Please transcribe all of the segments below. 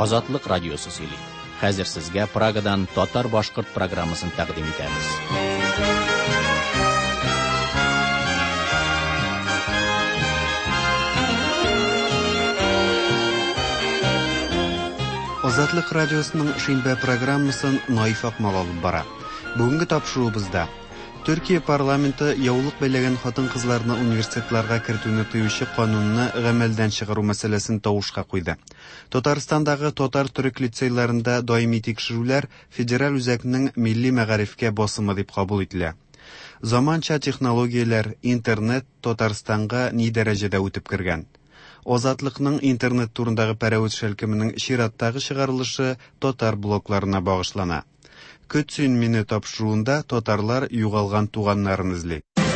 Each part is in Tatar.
Azatlık Radyosu сөйли. Хәзер сезгә Прагадан татар-башкорт программасын тәкъдим итәбез. Азатлык радиосының шимбә программасын Наиф Акмал алып бара. Бүгенге тапшыруыбызда Төркия парламенты яулык бәйләгән хатын-кызларны университетларга кертүне тыючы канунны гамәлдән чыгару мәсьәләсен тавышка куйды. Татарстандагы татар-төрек лицейларында даими тикшерүләр федераль үзәкнең милли мәгарифкә басымы дип кабул ителә. Заманча технологияләр, интернет Татарстанга ни дәрәҗәдә үтеп кергән? Азатлыкның интернет турындагы пәрәвез шәлкеменең чираттагы чыгарылышы татар блогларына багышлана. Көтсен мине тапшыруында татарлар югалган туганнарын эзли.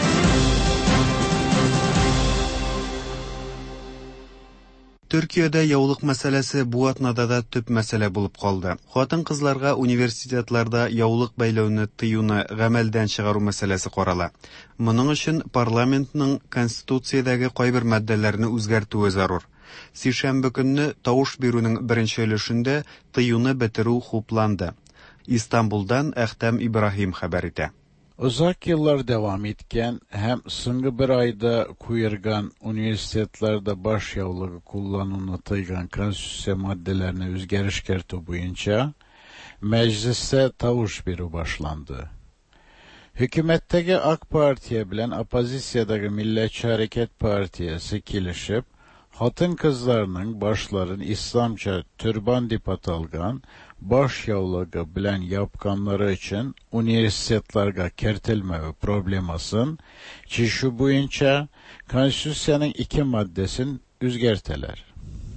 Төркиядә яулык мәсьәләсе бу атнада да төп мәсьәлә булып калды. Хатын-кызларга университетларда яулык бәйләүне тыюны гамәлдән чыгару мәсьәләсе карала. Моның өчен парламентның конституциядәге кайбер маддәләрне үзгәртүе зарур. Сишәмбе көнне тавыш бирүнең беренче өлешендә тыюны бетерү хупланды. İstanbul'dan Әхтәм Ибрahim хәбәр итә. Uzak yıllar devam etken hem soňky bir ayda kuýargan universitetlarda baş ýawlygy kullanılyny tygan konstitusiýa maddelerini özgeriş kertүү boýunça mecliste tavuş biri başlandı. Hükümetteki AK Partiye bilen opozisiyadagi Milliyetçi Hareket Partiyesi kilişip, hatın kızlarının başların İslamça türban dip atalgan baş ýawlygy bilen yapkanları için universitetlarga kertilmegi problemasın ki şu boýunça konstitusiýanyň 2 maddesin üzgerteler.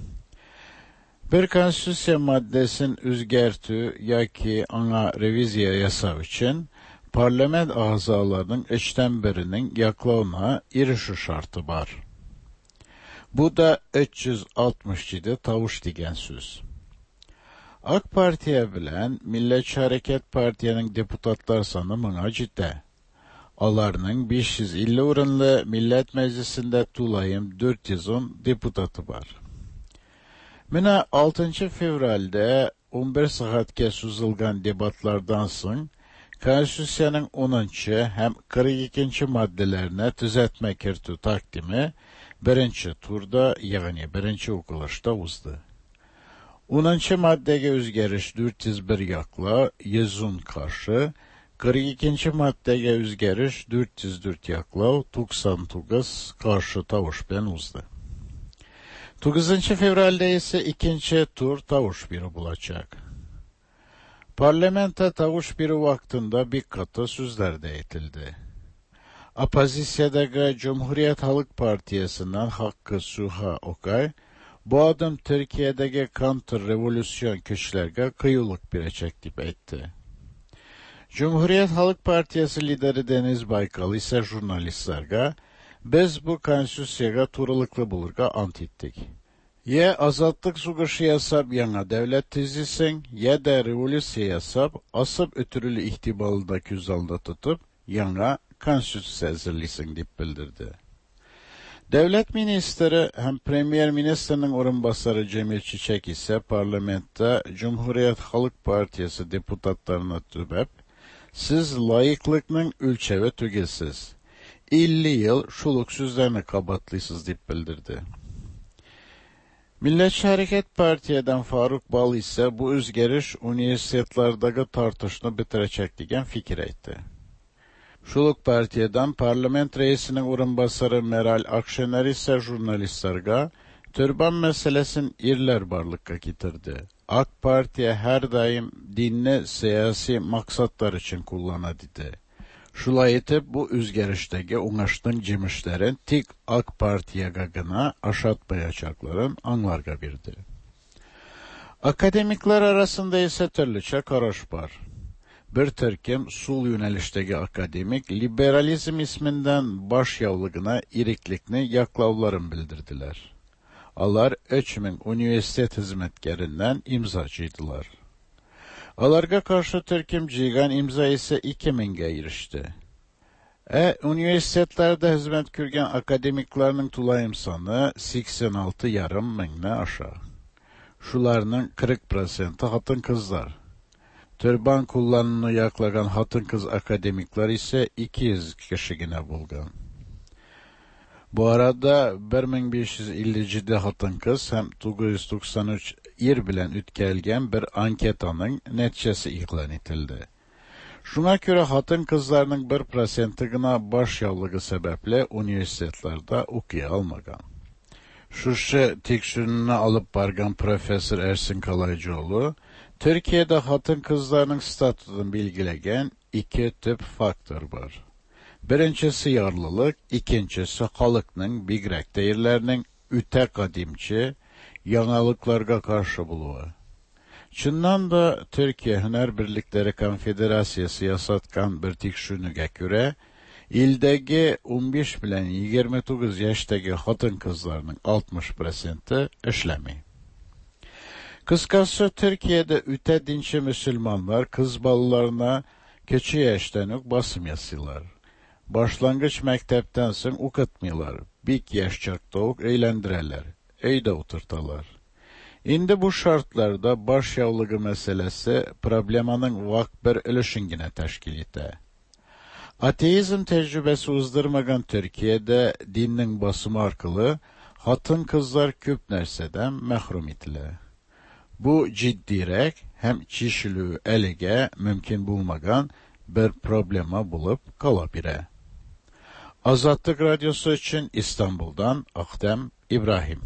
Bir konstitusiýa maddesin üzgertүү ýa-ki ana reviziya ýasap için parlament agzalarynyň üçden biriniň ýaklawuna irişi şarty bar. Bu da 367 tavuş digen söz. AK Partiye bilen Milliyetçi Hareket Partiye'nin deputatlar sanı mına cidde. Alarının 550 orunlu Millet Meclisinde tulayım 410 deputatı var. Mına 6. fevralde 11 saatke suzulgan debatlardan soň Konstitusiýanyň 10. hem 42. maddelerine düzeltme kertүү takdimi birinci turda, yani birinci okuluşta uzdy. 10. maddege özgeriş 401 ýakla, 110 karşı, 42. maddege özgeriş 404 ýakla, 99 karşı tavuş bilen uzdy. 9. fevralde ise ikinci tur tavuş biri bulacak. Parlamenta tavuş biri vaktinde bir katı sözler de etildi. Opozisiyadagi Cumhuriyet Halk Partiyasinden Hakkı Suha Okay, bu adım Türkiye'deki kontrrevolüsyon köçlerge kıyılık birecek dip etti. Cumhuriyet Halk Partiyası lideri Deniz Baykal ise jurnalistlerge, biz bu konstitusiyaga turuluklu bulurga ant ettik. Ya azatlık sugışı yasap yana devlet tizlisin, ya da revolüsiya yasap, asıp ötürülü ihtibalında küzalda tutup, yana konstitusiya hazırlısın dip bildirdi. Devlet ministeri hem premier ministerinin orunbasarı Cemil Çiçek ise parlamentta Cumhuriyet Halk Partiyası deputatlarına tübep, siz layıklıkның ölçevi tügesiz, 50 yıl şuluk sözlerini kabatlısız dip bildirdi. Milliyetçi Hareket Partiye'den Faruk Bal ise bu özgeriş üniversitetlerdeki tartışını bitirecek diyen fikir etti. Şuluk Partiye'den parlament reisinin orunbasarı Meral Akşener ise jurnalistlerge türban meselesin irler barlıkka getirdi. AK Partiye her daim dinni siyasi maksatlar için kullana dedi. Şulay etip bu özgerişteki oňaşdyň jemişlerin tik AK Partiýaga gına aşatmayacakların anlarga birdi. Akademikler arasında ise türlüçe karaş var. Bir türkim sul yönelişteki akademik liberalizm isminden baş ýawlygına iriklikni yaklawlaryn bildirdiler. Alar 3000 üniversitet hizmetkerinden imzacıydılar. Alarga karşı Türkim cigan imza ise 2000'e erişti. Üniversitetlerde hizmet kürgen akademiklarının tulayım sanı 86,5 miňne aşa. Şularının 40% hatın kızlar. Türban kullanımını yaklagan hatın kız akademikler ise 200 kişigine bulgan. Bu arada 1557 hatın kız hem 993 ir bilen ütkelgen bir anketanın neticesi ilan etildi. Şuna göre hatın kızlarının 1%'ına baş yavlığı sebeple üniversitelerde okuya almagan. Şuşa tekşürünü alıp bargan Profesör Ersin Kalaycıoğlu, Türkiye'de hatın kızlarının statüsünü bilgilegen iki tip faktör var. Birincisi yarlılık, ikincisi halkının bigrek değerlerinin üte kadimçi yanalıklarga karşı buluğu. Çınnan da Türkiye Hüner Birlikleri Konfederasyası yasatkan bir tekşürünüge göre, İldeki 15 bilen 29 yaştaki hatın kızlarının 60% işlemi. Kıskası Türkiye'de üte dinçi Müslümanlar kız balılarına keçi yaştanık basım yasılar. Başlangıç mektepten sonra okutmuyorlar. Bik yaşçakta eğlendireler. Eyde oturtalar. İndi bu şartlarda baş yavlığı meselesi problemanın vak bir ölüşüngine teşkil ete. Ateizm tecrübesi uzdırmagan Türkiye'de dinin basımı arkalı hatın kızlar köp nerseden mehrum etile. Bu ciddirek hem çişilüğü elige mümkün bulmagan bir problema bulup kalabire. Azatlık Radyosu için İstanbul'dan Akdem İbrahim.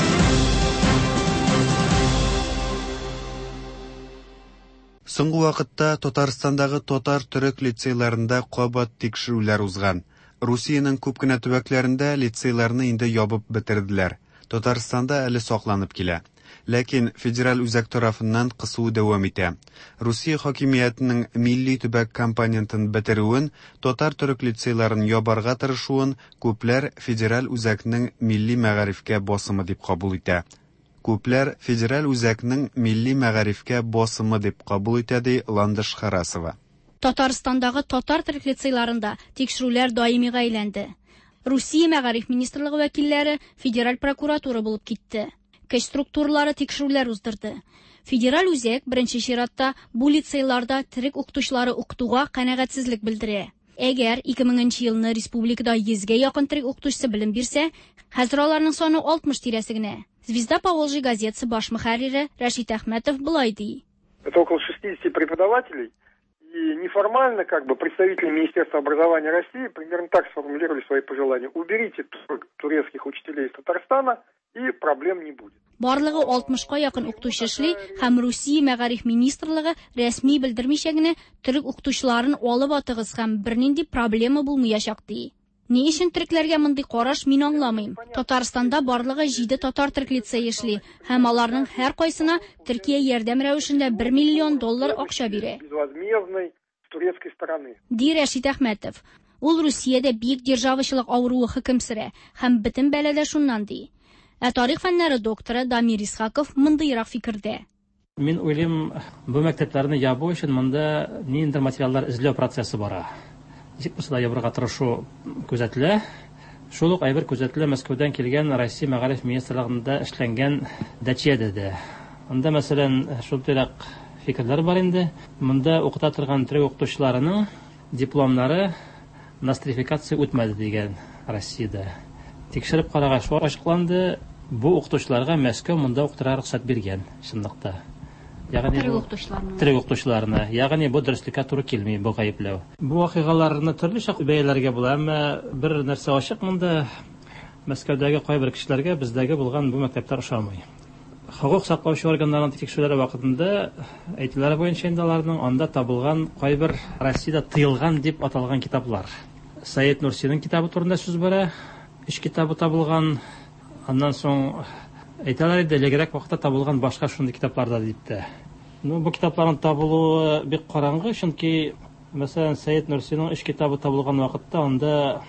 Соңгы вакытта Татарстандагы татар-төрек лицейларында кабат тикшерүләр узган. Русиянең күп кенә төбәкләрендә лицейларны инде ябып бетерделәр. Татарстанда әле сакланып килә. Ләкин федераль үзәк тарафыннан кысуу дәвам итә. Русия хакимиятенең милли төбәк компонентын бетерүен, татар-төрек лицейларын ябарга тырышуын күпләр федераль үзәкнең милли мәгарифкә басымы дип кабул итә. Күпләр федераль үзәкнең милли мәгарифкә басымы дип кабул итә ди Ландыш Харасова. Татарстандагы татар-төрек лицейларында тикшерүләр даимига әйләнде. Русия мәгариф министрлыгы вәкилләре федераль прокуратура булып китте. Көч структуралары тикшерүләр уздырды. Федераль үзәк беренче чиратта бу лицейларда терек укытучылары укытуга канәгатьсезлек белдерә. Әгәр 2000 елны республикада 100-гә якын терек укытучысы белем бирсә, хәзер аларның саны 60 тирәсе генә. Звезда Поволжья газетасы баш мөхәррире Рашид Әхмәтов былай ди. Это около 60 преподавателей, и неформально представители Министерства образования России примерно так сформулировали свои пожелания. Уберите турецких учителей из Татарстана, и проблем не будет. Барлыгы 60-ка якын укытучы эшли һәм Русия мәгариф министрлыгы рәсми белдермичә генә төрек укытучыларын алып атыгыз һәм бернинди проблема булмаячак ди. Ни өчен төрекләргә мондый караш мин аңламыйм. Татарстанда барлыгы 7 татар-төрек лицей эшли һәм аларның һәр кайсына Төркия ярдәм рәвешендә $1 миллион акча бирә. Безвозмездной с турецкой стороны. Ди Рашид Әхмәтов. Ул Русиядә бик державачылык авыруы хөкем сөрә һәм бөтен бәләдә шуннан ди. Тарих фәннәре докторы Дамир Исхаков мондыйрак фикердә. Мин уйлыйм, бу мәктәпләрне ябу өчен монда ниндидер материаллар эзләү процессы бара. Ничек булса да ябырга тырышу күзәтелә. Шул ук әйбер күзәтелә Мәскәүдән килгән Россия мәгариф министрлыгында эшләнгән дәчиядә дә. Анда мәсәлән шултырак фикерләр бар инде. Монда укыта торган төрек укытучыларының дипломнары нострификация үтмәде дигән Россиядә. Тикшереп карагач шулар ачыкланды. Бу укытучыларга Мәскәү монда укытырга рөхсәт биргән чынлыкта. Ягъни төрек укытучыларына, ягъни бу дөреслеккә туры килми бу гаепләү. Бу вакыйгаларны төрлечә бәяләргә була, әмма бер нәрсә ачык монда Мәскәүдәге кайбер кешеләргә бездәге булган бу мәктәптәр ошамый. Хокук саклаучы органнарның тикшерүләре вакытында әйтүләре буенча инде аларның анда табылган кайбер Россиядә тыелган дип аталган китаплар. Саид Нурсиның китабы турында сүз бара. 3 китабы табылган. Аннан соң әйтәләр иде, элегрәк вакытта табылган башка шундый китаплар да дип. Бу китапларның табылуы бик караңгы, чөнки мәсәлән Саид Нурсиның 3 китабы табылган вакытта анда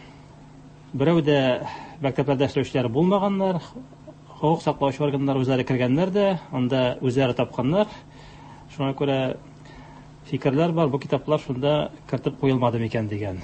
берәү дә мәктәпләрдә эшләүчеләр булмаганнар. Хокук саклаучы органнар үзләре кергәннәр дә, анда үзләре тапканнар. Шуңа күрә фикерләр бар, бу китаплар шунда кертеп куелмады микән дигән.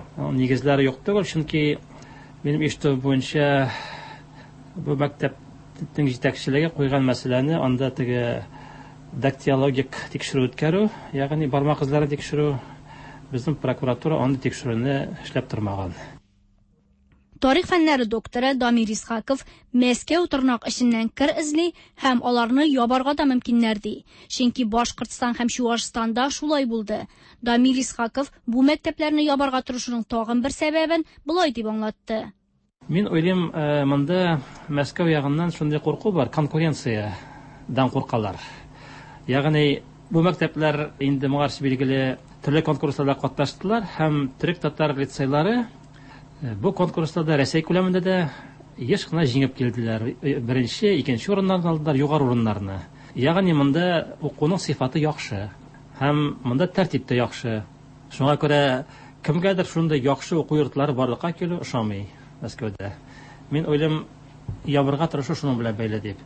Нигезләре юк түгел, чөнки минем ишетү буенча бу мәктәп җитәкчелеге куйган мәсьәләне анда теге дактилологик тикшерү үткәрү, ягъни бармак изләре тикшерү, безнең прокуратура аны тикшерүне эшләп тормаган. Тарих фәннәре докторы Дамир Исхаков Мәскәү тырнак эшеннән кер эзли һәм аларны ябарга да мөмкиннәр ди. Чөнки Башкортстан һәм Чуашстанда шулай булды. Дамир Исхаков бу мәктәпләрне ябарга тырышуның тагын бер сәбәбен булай дип аңлатты. Мин уйлыйм, монда Мәскәү ягыннан шундый курку бар, конкуренциядан куркалар. Ягъни бу мәктәпләр инде моңарчы билгеле төрле конкурсларда катнаштылар һәм төрек-татар лицейлары бу конкурсларда Россия күләмендә дә еш кына җиңеп килделәр. Беренче, икенче урыннарны алдылар, югары урыннарны. Ягъни монда укуның сыйфаты яхшы һәм монда тәртип тә яхшы. Шуңа күрә кемгәдер шундый яхшы уку йортлары барлыкка килү ошамый Мәскәүдә. Мин уйлыйм, ябырга тырышу шуның белән бәйле дип.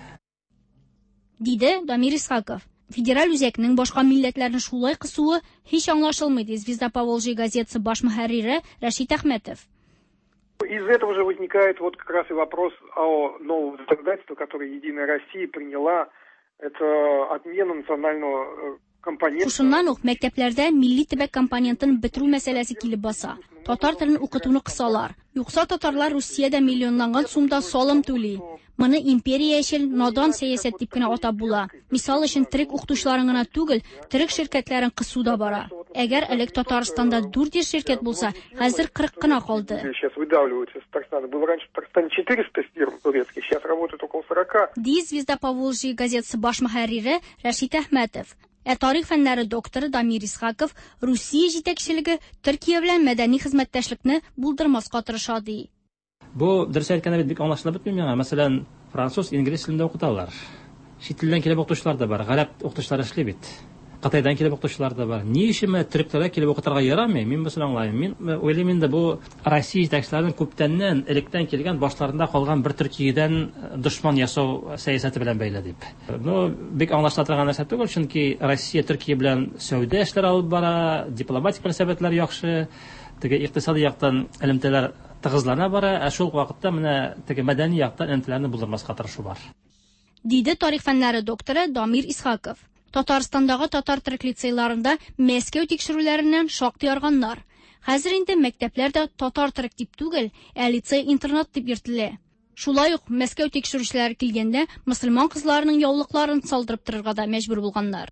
Диде Дамир Исхаков. Федераль үзәкнең башка милләтләрне шулай кысуы һич аңлашылмый ди Звезда Поволжья газетасы баш мөхәррире Рәшит Әхмәтов. Из этого же возникает вот как раз и вопрос о новом законодательстве, которое Единая Россия приняла. Это отмена национального компонента. Шушыннан ук мәктәпләрдә милли төбәк компонентын бетерү мәсьәләсе килеп баса. Татар телен укытуны кысалар. Юкса татарлар Русиядә миллионланган сумда салым түли. Моны империячел, надан сәясәт дип кенә атап була. Мисал өчен төрек укытучыларын гына түгел, төрек ширкәтләрен кысуда бара. Әгәр элек Татарстанда 400 ширкәт булса, хәзер 40 кына калды. Сейчас выдавливаются из Татарстана. Было раньше в Татарстане 400 фирм турецких, сейчас работает около 40. Ди Звезда Поволжья газетасы баш мөхәррире Рәшит Әхмәтов. Тарих фәннәре докторы Дамир Исхаков Русия җитәкчелеге Төркия белән мәдәни хезмәттәшлекне булдырмаска тырыша ди. Бу дөрес әйткәндә бит бик аңлашыла бетми миңа. Мәсәлән, француз, инглиз телендә укыталар. Чит телдән килеп укытучылар да бар, гарәп укытучылар эшли бит. Кытайдан килеп укытучылар да бар. Ни өчен төрек телендә килеп укытырга ярамый? Мин моны аңлайм. Мин уйлыйм инде бу Россия җитәкчеләренең күптәннән электән килгән башларында калган бер Төркиядән дошман ясау сәясәте белән бәйле дип. Бик аңлашыла торган нәрсә түгел, чөнки Россия Төркия белән сәүдә эшләре алып бара, дипломатик мөнәсәбәтләр яхшы, теге икътисади яктан элемтәләр тыгызлана бара, шул вакытта менә теге мәдәни яктан элемтәләрне булдырмаска тырышу бар. Диде тарих фәннәре докторы Дамир Исхаков. Татарстандагы татар төрек лицейларында Мәскәү тикшерүләреннән шактый арганнар. Хәзер инде мәктәпләрдә татар төрек дип түгел, лицей-интернат дип йөртелә. Шулай ук Мәскәү тикшерүчеләре килгәндә мөселман кызларының яулыкларын салдырып торырга да мәҗбүр булганнар.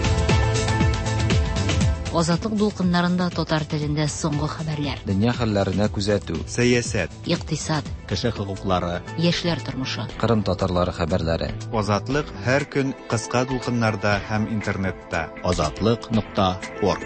Азатлык дулкыннарында татар телендә соңгы хәбәрләр. Дөнья хәлләренә күзәтү, Сәясәт, Икътисад, Кеше хокуклары, яшьләр тормышы. Кырым татарлары хәбәрләре. Азатлык һәр көн кыска дулкыннарда һәм интернетта. Azatlyk.org.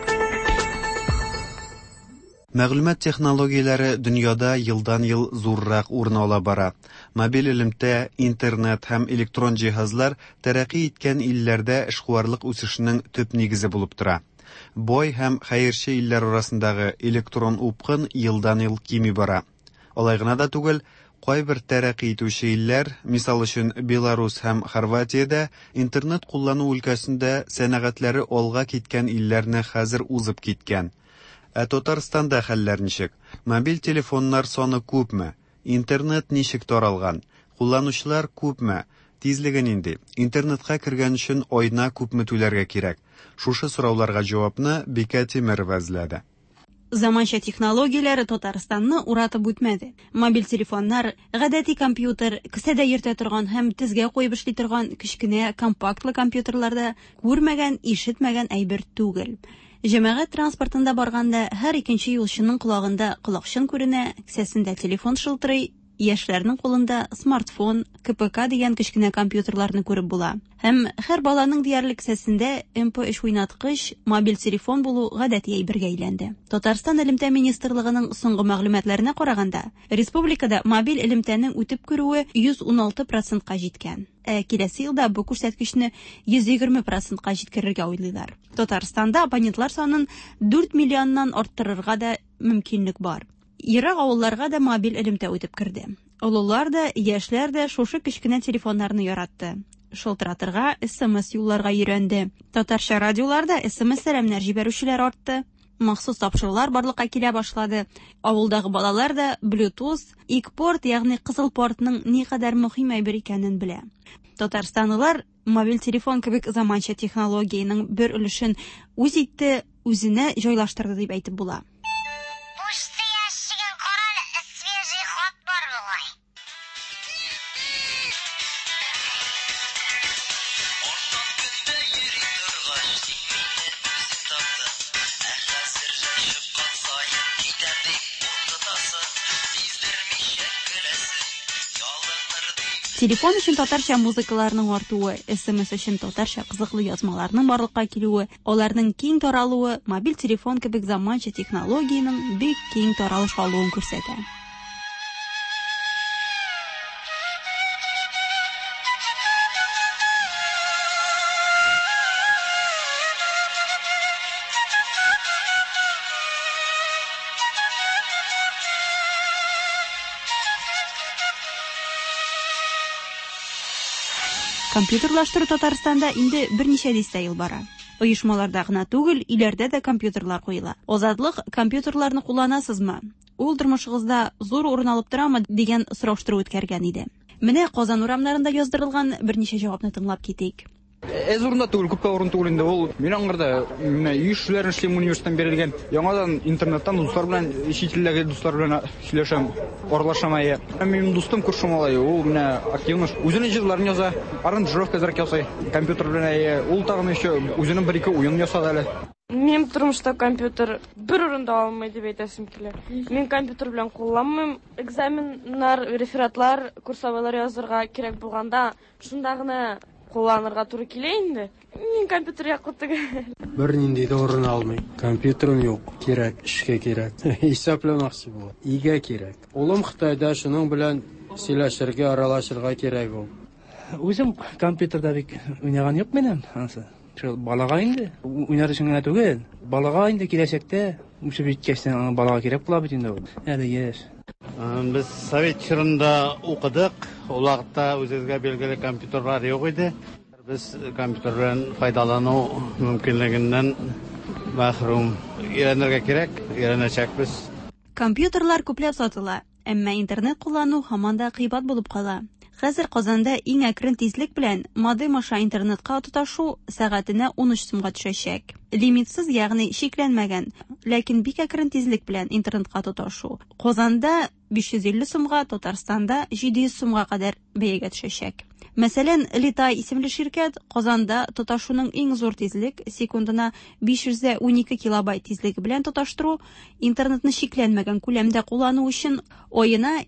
Мәгълүмат технологияләре дөньяда елдан-ел зуррак урын ала бара. Мобиль элемтә, интернет һәм электрон җиһазлар тәрәккый иткән илләрдә эшкуарлык үсешенең төп нигезе булып тора. Бой һәм хәерче илләр арасындагы электрон упкын елдан-ел кими бара. Алай гына да түгел, кайбер тәрәккый итүче илләр, мисал өчен Беларусь һәм Хорватиядә интернет куллану өлкәсендә сәнәгатьләре алга киткән илләрне хәзер узып киткән. Татарстанда хәлләр ничек? Мобиль телефоннар саны күпме? Интернет ничек таралган? Кулланучылар күпме? Тизлеге нинди? Интернетка кергән өчен айна күпме түләргә кирәк? Шушы сорауларга җавапны Бикә Тимерова эзләде. Заманча технологияләре Татарстанны уратып үтмәде. Мобиль телефоннар, гадәти компьютер, кесәдә йөртә торган һәм тезгә куеп эшли торган кечкенә компактлы компьютерларда күрмәгән, ишетмәгән әйбер түгел. Җәмәгать транспортында барганда һәр икенче юлчының колагында колакчын күренә, кесәсендә телефон шылтырый, яшьләрнең кулында смартфон, КПК дигән кечкенә компьютерларны күреп була. Һәм һәр баланың диярлек кесәсендә MP3 уйнаткыч, мобиль телефон булу гадәти әйбергә әйләнде. Татарстан элемтә министрлыгының соңгы мәгълүматларына караганда, республикада мобиль элемтәнең үтеп керүе 116%-ка җиткән. Киләсе елда бу күрсәткечне 120%-ка җиткерергә уйлыйлар. Татарстанда абонентлар санын 4 миллионнан арттырырга да мөмкинлек бар. Ерак авылларга да мобиль элемтә үтеп керде. Олылар да, яшьләр дә шушы кечкенә телефоннарны яратты. Шылтыратырга, SMS юлларга өйрәнде. Татарча радиоларда SMS сәламнәр җибәрүчеләр артты. махсус тапшырулар барлыкка килә башлады. Авылдагы балалар да Bluetooth, икпорт, ягъни кызыл портның никадәр мөһим әйбер икәнен белә. Татарстанлылар мобиль телефон кебек заманча технологияның бер өлешен үз итте, үзенә җайлаштырды дип әйтеп була. Телефон өчен татарча музыкаларның артуы, SMS өчен татарча кызыклы язмаларның барлыкка килүе, аларның киң таралуы мобиль телефон кебек заманча технологияның бик киң таралыш алуын күрсәтә. Компьютерлаштыру Татарстанда инде берничә дистә ел бара. Оешмаларда гына түгел, иләрдә дә компьютерлар куела. Азатлык, компьютерларны кулланасызмы? Ул тормышыгызда зур урын алып торамы дигән сораштыру үткәргән иде. Менә Казан урамнарында яздырылган берничә җавапны тыңлап китик. Урында түгел, күпкә урын түгел инде. Ул мин аңгырда ишләрен эшлим университеттан берилгән. Яңадан интернеттан дуслар белән, ишетелдәге дуслар белән сөйләшәм, аралашам. Минем дустым күрше малай, ул менә активно үзенең җырларын яза, аранжировка зрак ясый. Компьютер белән ул тагын еще үзенең бер-ике уен ясады әле. Минем тормышта компьютер бер урында алмый дип әйтәсем килә. Мин компьютер белән кулланмыйм. Экзаменнар, рефератлар, курсовыйлар язырга кирәк булганда, шунда гына кулланырга туры килә инде. Мин компьютер яклы түгел. Бер нинди дә урын алмый. Компьютерым юк, кирәк, эшкә кирәк. Хисапламакчы булам. Игә кирәк. Улым Хитайда, шуның белән сөйләшергә, аралашырга кирәк ул. Үзем компьютерда бик уйнаган юк минем, ансы. Балага инде уйнар өчен генә түгел. Балага инде киләчәктә үсеп җиткәчтән балага кирәк була бит инде ул. Әле яшь. Без совет чорында укыдык. Ул вакытта үзебезгә билгеле компьютерлар юк иде. Без компьютер белән файдалану мөмкинлегеннән мәхрүм. Өйрәнергә кирәк, өйрәнәчәкбез. Компьютерлар күпләп сатыла, әмма интернет куллану һаман да кыйбат булып кала. Хәзер Казанда иң әкрен тизлек белән модем аша интернетка тоташу сәгатенә 13 сумга төшәчәк. Лимитсыз, ягъни шикләнмәгән, ләкин бик әкрен тизлек белән интернетка тоташу Казанда 550 сумга, Татарстанда 700 сумга кадәр бәягә төшәчәк. Мәсәлән, Литай исемле ширкәт Казанда тоташуның иң зур тизлек секундына 512 килобайт тизлеге белән тоташтыру интернетны шикләнмәгән күләмдә куллану өчен аена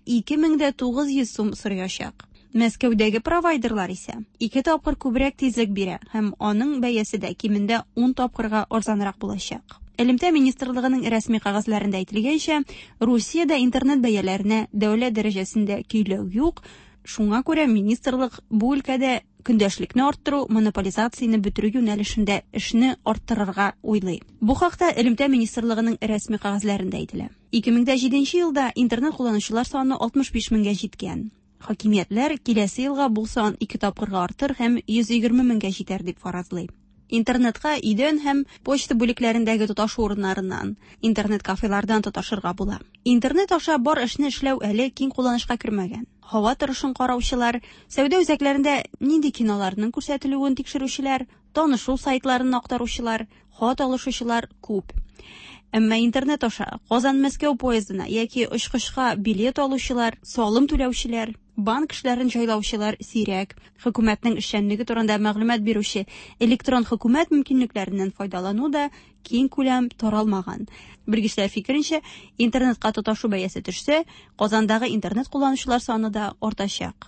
2900 сум сораячак. Мәскәүдәге провайдерлар исә 2 тапкыр күбрәк тизлек бирә һәм аның бәясе дә кимендә 10 тапкырга арзанрак булачак. Элемтә министрлыгының рәсми кагазларында әйтелгәнчә, Русиядә интернет бәяләренә дәүләт дәрәҗәсендә көйләү юк. Шуңа күрә министрлык бу өлкәдә көндәшлекне арттыру, монополизацияны бетерү юнәлешендә эшне арттырырга уйлый. Бу хакта элемтә министрлыгының рәсми кагазларында әйтелә. 2007 елда интернет кулланучылар саны 65 меңгә җиткән. Хакимиятләр киләсе елга бу сан 2 тапкырга артыр һәм 120 меңгә җитәр дип фаразлый. Интернетка идән һәм почта бүлекләрендәге тоташу урыннарыннан, интернет-кафелардан тоташырга була. Интернет аша бар эшне эшләү әле киң кулланышка кермәгән. Һава торышын караучылар, сәүдә үзәкләрендә нинди киноларның күрсәтелүен тикшерүчеләр, танышу сайтларын актаручылар, хат алышучылар күп. Әмма интернет аша Казан-Мәскәү поездына яки очкышка билет алучылар, салым түләүчеләр, банк эшләрен җайлаучылар сирәк. Хөкүмәтнең эшчәнлеге турында мәгълүмат бирүче электрон хөкүмәт мөмкинлекләреннән файдалану да киң күләм таралмаган. Белгечләр фикеренчә, интернетка тоташу бәясе төшсә, Казандагы интернет кулланучылар саны да артачак.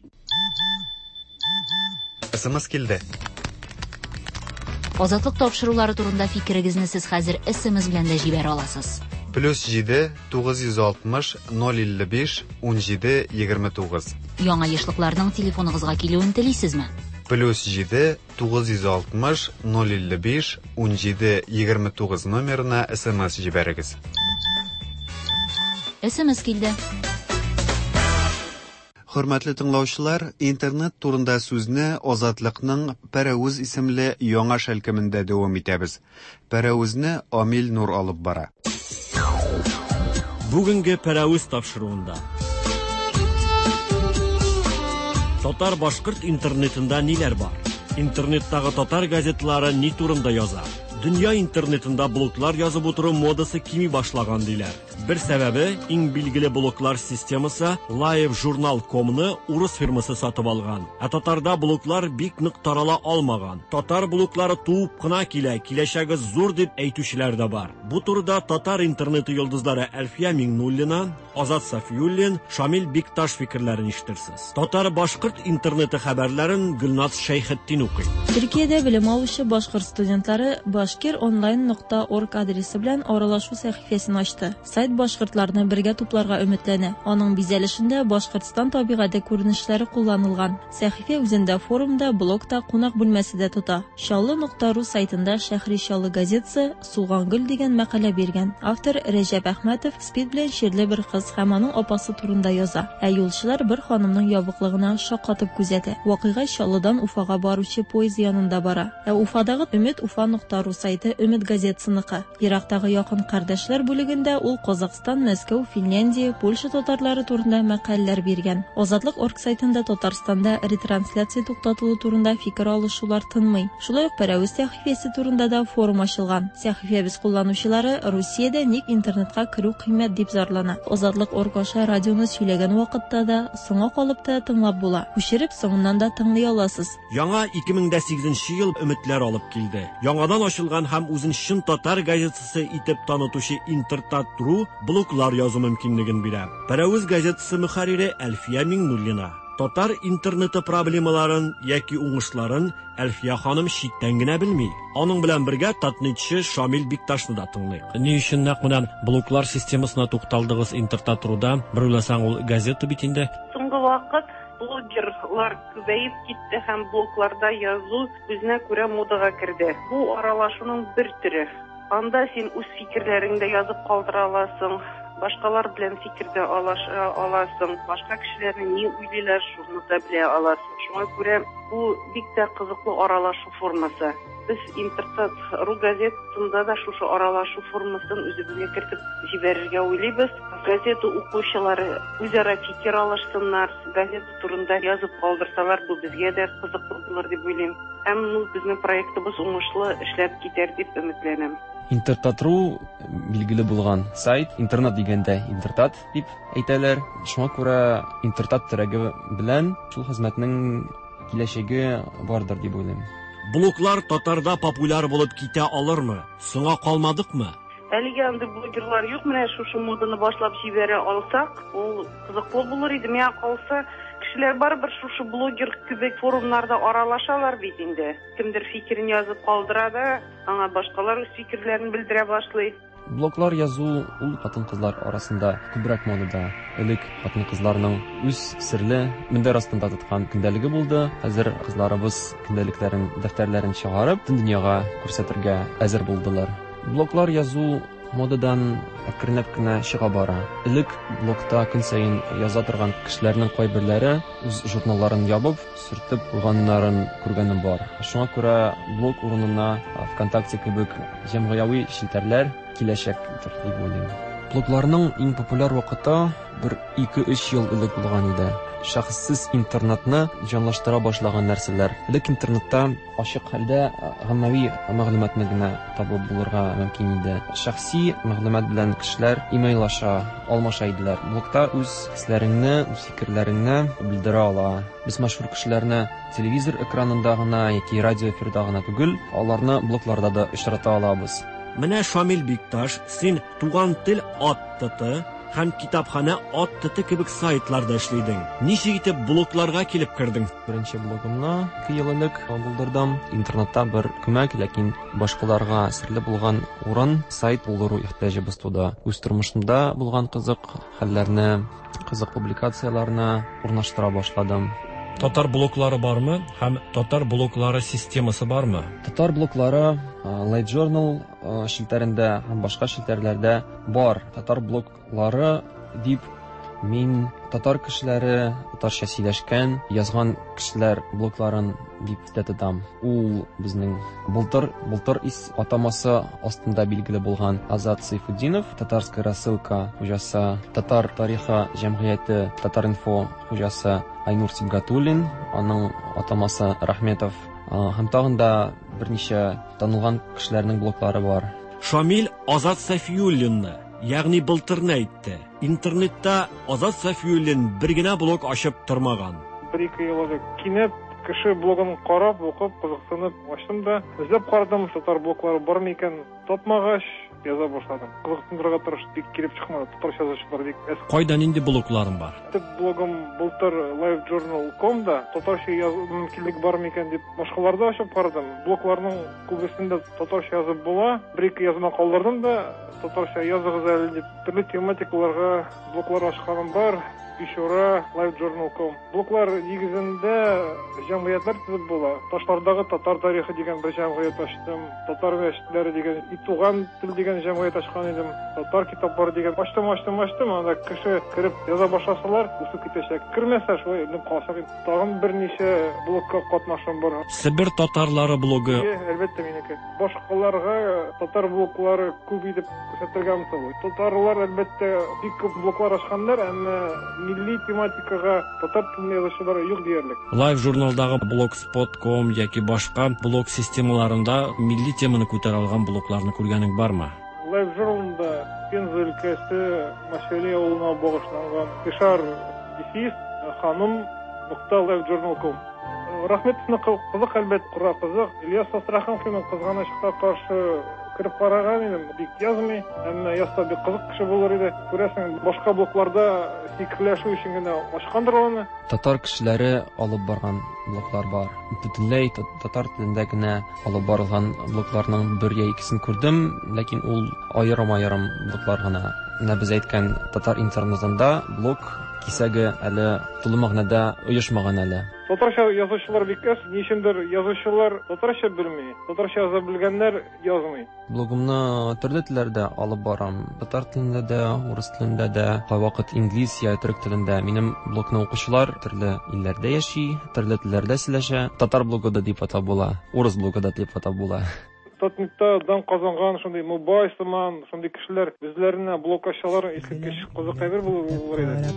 СМС килде. Азатлык тапшырулары турында фикерегезне сез хәзер SMS белән дә җибәрә аласыз. +7 960 055 17 29. Яңа яшьлекләрнең телефоныгызга килүен телисезме? +7 960 055 17 29 номерына SMS җибәрегез. SMS килде. Hürmetli тыңлаучылар, интернет турында сүзне Азатлыкның Пәрәүз исемле яңа шәлкемендә дәвам итәбез. Пәрәүзне Амил Нур алып бара. Бүгенге Пәрәүз тапшыруында. Татар башкорт интернетында ниләр бар? Интернеттагы татар газетлары ни турында яза? Дөнья интернетында блоглар язып утыру модасы кими башлаган диләр. Бер сәбәбе, иң билгеле блоглар системасы LiveJournal.com'ны урыс фирмасы сатып алган. Татарда блоглар бик нык тарала алмаган. Татар блоглары туып кына килә, киләчәге зур дип әйтүчеләр дә бар. Бу турыда татар интернеты йолдызлары Әлфия Миңнуллина, Азат Сафиуллин, Шамил Бикташ фикерләрен ишетерсез. Татар башкорт интернеты хәбәрләрен Гөлназ Шәйхетдин укый. Төркиядә белем алучы башкорт студентлары bashkir.online.org адресы белән аралашу сәхифәсен ачты. Сайт башкортларны бергә тупларга өметләнә. Аның бизәлешендә Башкортстан табигате күренешләре кулланылган. Сәхифә үзендә форумда, блогта, кунак бүлмәсендә тута. Чаллы.ру сайтында Шәһри Чаллы газетасы Суган гөл дигән мәкалә биргән. Автор Рәҗәп Әхмәтов спид белән чирле бер кыз һәм аның апасы турында яза. Юлчылар бер ханымның ябыклыгына шаккатып күзәтә. Вакыйга Чаллыдан Уфага баручы поезд янында бара. Уфадагы Өмет Уфа.ру сайты Өмет газетасыныкы. Ирактагы якын кардәшләр бүлегендә ул Казакстан, Мәскәү, Финляндия, Польша татарлары турында мәкаләләр биргән. Азатлык.орг сайтында Татарстанда ретрансляция туктатылу турында фикер алышулар тынмый. Шулай ук Пәрәүз сәхифәсе турында да форум ачылган. Сәхифәбез кулланучылары Русиядә ник интернетка кирү кыйммәт дип зарлана. Азатлык.орг аша радионы сөйләгән вакытта да, соңга калып та тыңлап була. Күчереп соңыннан да тыңлый аласыз. Яңа 2008 ел өметләр алып килде. Яңадан ачылган һәм үзен чын татар газетасы итеп танытучы Интертат.ру блоглар язу мөмкинлеген бирә. Пәрәүз газетасы мөхәррире Әлфия Миңнуллина. Татар интернеты проблемаларын яки уңышларын Әлфия ханым читтән генә белми. Аның белән бергә татничы Шамил Бикташны да тыңлыйк. Ни өчен нәкъ менә блоглар системасына тукталдыгыз Интертат.руда? Бер уйласаң ул газета бит инде. Соңгы вакыт блогерлар күбәеп китте һәм блогларда язу үзенә күрә модага керде. Бу аралашуның бер төре. Анда син үз фикерләреңдә язып калдыра аласың, башкалар белән фикердә аласың, башка кешеләрнең ни уйлыйлар, шуны да белә аласың. Шуңа күрә бу бик тә кызыклы аралашу формасы. Без Интертат.ру газетасында да шушы аралашу формасын үзебезгә кертеп җибәрергә уйлыйбыз. Газета укучылары үзара фикер алышсыннар, газета турында язып калдырсалар, бу безгә дә кызыклы булыр дип уйлыйм. Һәм безнең проектыбыз уңышлы эшләп китәр дип өметләнәм. Интертат.ру билгеле булган сайт, интернет дигәндә Интертат дип әйтәләр. Шуңа күрә Интертат терәге белән шул хезмәтнең киләчәге бардыр дип уйлыйм. Блоглар татарда популяр булып китә алырмы? Соңга калмадыкмы? Әлегә анда блогерлар юк, менә шушы моданы башлап җибәрә алсак, ул кызыклы булыр иде. Миңа калса, кешеләр барыбер шушы блогер кебек форумнарда аралашалар бит инде. Кемдер фикерен язып калдыра да, аңа башкалар үз фикерләрен белдерә башлый. Блоглар язу ул хатын-кызлар арасында күбрәк модада. Элек хатын-кызларның үз серле мендәр астында тоткан көндәлеге булды. Хәзер кызларыбыз көндәлекләрен, дәфтәрләрен чыгарып, тын дөньяга күрсәтергә әзер булдылар. Блоглар язу модадан әкренләп кенә чыга бара. Элек блогта көн саен яза торган кешеләрнең кайберләре үз журналларын ябып, сүртеп куйганнарын күргәнем бар. Шуңа күрә блог урынына ВКонтакте кебек җәмгыяви челтәрләр киләчәктер дип уйлыйм. Блогларның иң популяр вакыты 1-2-3 ел элек булган иде. Шәхессез интернетны җанлаштыра башлаган нәрсәләр. Элек интернетта ачык хәлдә гаммави мәгълүматны гына табып булырга мөмкин иде. Шәхси мәгълүмат белән кешеләр имейлаша алмаша иделәр. Блогта үз хисләреңне, үз фикерләреңне белдерә ала. Без мәшһүр кешеләрне телевизор экранында гына яки радио эфирда гына түгел, аларны блогларда да очрата алабыз. Менә Шамил Бикташ, син туган тел аттыты һәм китапхана аттыты кебек сайтларда эшлидең. Ничек итеп блогларга килеп кирдең? Беренче блогымны 2 ел элек булдырдым. Интернетта бер күмәк, ләкин башкаларга серле булган урын, сайт булдыру ихтиҗыбыз туды. Үз тормышымда булган кызык хәлләрне, кызык публикацияларны урнаштыра башладым. Татар блоглары бармы һәм татар блоглары системасы бармы? Татар блоглары LiveJournal шелтәрендә һәм башка шелтәрләрдә бар. Татар блоглары дип Мин татар кешеләре татарча сөйләшкән, язган кешеләр блогларын дип тотам. Ул безнең былтыр атамасы астында билгеле булган Азат Сайфуддинов, Татарская рассылка хуҗасы, Татар тарихы җәмгыяте, Татар-инфо хуҗасы Айнур Сибгатуллин, аның атамасы Рахметов, һәм тагын да берничә танылган кешеләрнең блоглары бар. Шамил Азат Сафиуллинны, ягъни былтырны әйтте. Интернетта Азат Сафиуллин бер генә блог ачып тормаган. Бір-ике ел элек кинәт кеше блогын карап, укып, кызыксынып ачтым да, эзләп карадым, татар блоглары бармы икән, тапмагач яза башладым. Кызыксындырырга тырыштым, бик килеп чыкмады. Татарча язучылар бик әз. Кайдан инде блогларың бар? Блогым былтыр livejournal.com-да татарча язу мөмкинлек бармы икән дип башкаларда ачып карадым. Блогларның күбесендә татарча язып була. Бір-ике язма калдырдым да, татарча языгыз әле дип төрле тематикаларга блоглар ачканым бар. Бишура, livejournal.com. Блоглар нигезендә җәмгыятьләр төзеп була. Ташлардагы татар тарихы дигән бер җәмгыять ачтым. Татар мәчетләре дигән, Итуган тел дигән җәмгыять ачкан идем. Татар китаплары дигән ачтым. Анда кеше кереп яза башласалар, үсеп китәчәк. Кермәсә шулай инде калсак, тагын берничә блогка катнашым бар. Себер татарлары блогы. Әлбәттә минеке. Башкаларга татар блоглары күп дип күрсәтергә омтылу. Татарлар әлбәттә бик күп блоглар ачканнар, әмма милли тематикага татар телендә язучылар юк диярлек. Live журналдагы blogspot.com яки башка блог системаларында милли теманы күтәрә алган блогларны күргәнең бармы? Live журналда Пенза өлкәсе Мәшәли авылына багышланган Кышар дефис ханым .livejournal.com. Рахметовны кызык әлбәттә кура кызык. Ильяс Астраханскийның кызганычка каршы кирип караган идем, бик язмый, әмма язса бик кызык кеше булыр иде. Күрәсең, башка блогларда фикерләшү өчен генә ачкандыр аны. Татар кешеләре алып барган блоглар бар. Бөтенләй татар телендә генә алып барылган блогларның бер я икесен күрдем, ләкин ул аерым блоглар гына. Менә без әйткән татар интернетында блог кисәге әле тулы мәгънәдә оешмаган әле. Татарча язучылар бик аз, ничендер язучылар татарча белми. Татарча яза белгәннәр язмый. Блогымны төрле телләрдә алып барам. Татар телендә дә, урыс телендә дә, кайвакыт инглиз я төрек телендә. Минем блогны укучылар төрле илләрдә яши, төрле телләрдә сөйләшә. Татар блогы да дип атап була, урыс блогы да дип атап була. Татнетта дан казанган шундый Мубай сыман, шундый кешеләр безләренә блог ачалар, искиткеч кызык әйбер булыр иде.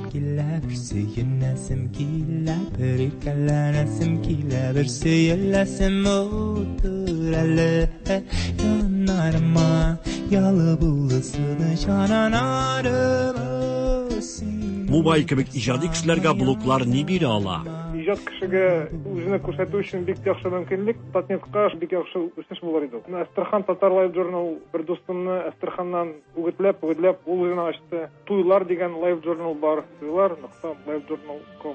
Мубай кебек иҗади кешеләргә блоглар ни бирә ала? Иҗат кешегә үзенә күрсәтү өчен бик яхшы мөмкинлек, Татнетка бик яхшы үсеш булыр иде. Астрхан Татар Live Journal бер дустымны Астраханнан үгетләп, ул үзенә ачты. Туйлар дигән Live Journal бар. Туйлар.livejournal.com.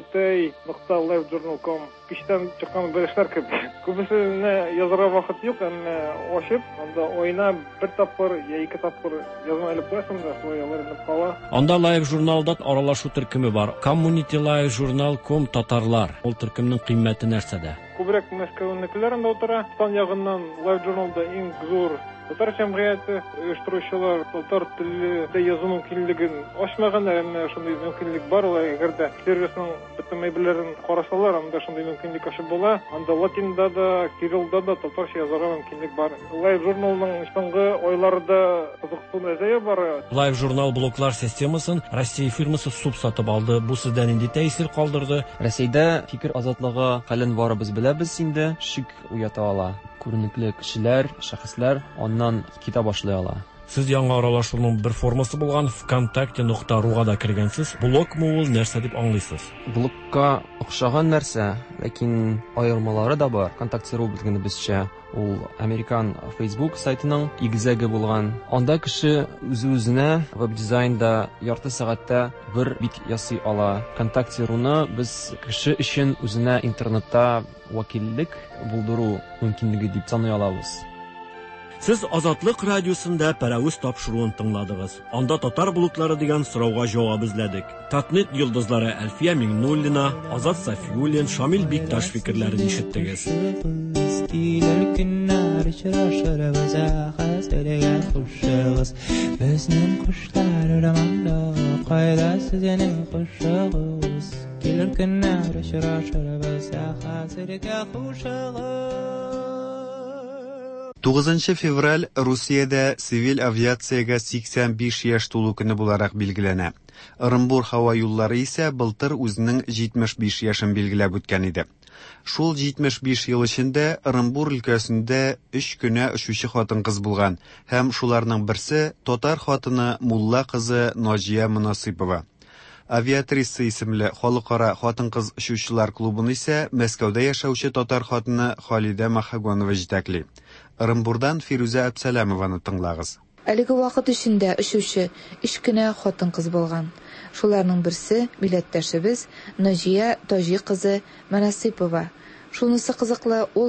Tubetay.livejournal.com. Кичтән чыккан бәрешләр күп. Күбесенә язарга вакыт юк, әмма ачып, анда ойна бер тапкыр, я ике тапкыр язма алып куясың да, шулай алып кала. Анда Live журналда аралашу төркеме бар. Community Live Journal.com татарлар. Ул төркемнең кыйммәте нәрсәдә? Күбрәк Мәскәүнекеләр анда утыра. Стан ягыннан Live Journalда иң зур татар җәмгыяте оештыручылар татар телендә язу мөмкинлеген ачмаган, әмма шундый мөмкинлек бар. Әгәр дә сервисның бөтен мәйбеләрен карасалар, анда шундый мөмкинлек ачып була. Анда латинда да, кириллда да татарча язарга мөмкинлек бар. Live журналның соңгы айларында кызыксыну әзәя бар. Live журнал блоглар системасын Россия фирмасы субсатып алды. Бу сездән инде тәэсир калдырды. Россиядә фикер азатлыгы хәлен барыбыз беләбез инде, шик уята ала. Күренекле кешеләр, шәхесләр аннан кита башлый ала. Сез яңа аралашуның бер формасы булган vkontakte.ru-га да кергәнсез. Блогмы ул, нәрсә дип аңлыйсыз? Блогка охшаган нәрсә, ләкин аермалары да бар. Vkontakte.ru безгә ул Американ Facebook сайтының игезәге булган. Анда кеше үзе-үзенә веб-дизайнда ярты сәгатьтә бер бит ясый ала. Vkontakte.ru-ны без кеше өчен үзенә интернетта вакиллек булдыру мөмкинлеге дип саный алабыз. Сез Азатлык радиосында Пәрәвез тапшыруын тыңладыгыз. Анда татар блоглары дигән сорауга җавап эзләдек. Татнет йолдызлары Әлфия Миңнуллина, Азат Сафиуллин, Шамил Бикташ фикерләрен ишеттегез. Безнең кушлар урамда Кайда сезнең кушыгыз килер көннәр очрашырбыз хәзергә хушыгыз. 9 февраль Русиядә цивил авиациягә 85 яшь тулу көне буларак билгеләнә. Оренбур һава юллары исә былтыр үзенең 75 яшын билгеләп үткән иде. Шул 75 ел эчендә Оренбур өлкәсендә 3 көнә очучы хатын-кыз булган һәм шуларның берсе татар хатыны Мулла кызы Наҗия Мөнасыйпова. Авиатриса исемле халыкара хатын-кыз очучылар клубын исә Мәскәүдә яшәүче татар хатыны Халидә Махагонова җитәкли. Оренбурдан Фируза Әбсәләмованы тыңлагыз. Әлеге вакыт эчендә очучы 3 кенә хатын-кыз булган. Шуларның берсе милләттәшебез Наҗия Таҗи кызы Мөнасыйпова. Шунысы кызыклы, ул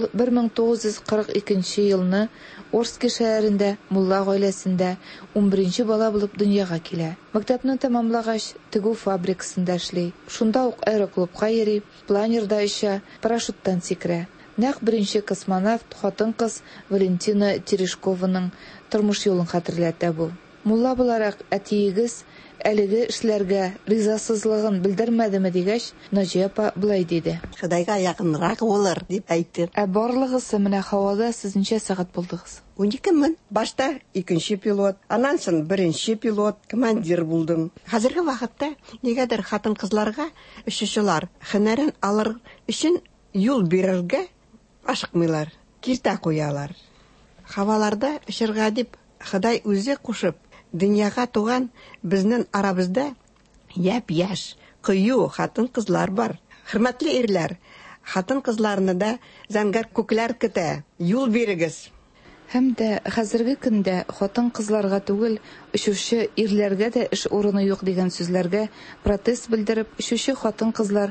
1942 елны Орски шәһәрендә Мулла гаиләсендә 11нче бала булып дөньяга килә. Мәктәпне тәмамлагач, тегү фабрикасында эшли. Шунда ук аэроклубка йөри, планерда ишә, парашюттан сикерә. Нәкъ беренче космонавт хатын-кыз Валентина Терешкованың тормыш юлын хәтерләтә бу. Мулла буларак әтиегез әлеге эшләргә ризасызлыгын белдермәдеме дигәч, Наҗия апа булай диде. Худайга якынрак булыр дип әйтте. Барыгыз менә һавада сез ничә сәгать булдыгыз? 12 мин. Башта 2нче пилот, аннан соң 1нче пилот, командир булдым. Хәзерге вакытта нигәдер хатын-кызларга очучылар һөнәрен алыр өчен юл бирергә ашыкмыйлар, киртә куялар. Хаваларда очырга дип Ходай үзе кушып, дөньяга туган безнең арабызда яп-яш, кыю хатын-кызлар бар. Хөрмәтле ирләр, хатын-кызларны да зәңгәр күкләр көтә. Юл бирегез. Һәм дә хәзерге көндә хатын-кызларга түгел, очучы ирләргә дә эш урыны юк дигән сүзләргә протест белдереп, очучы хатын-кызлар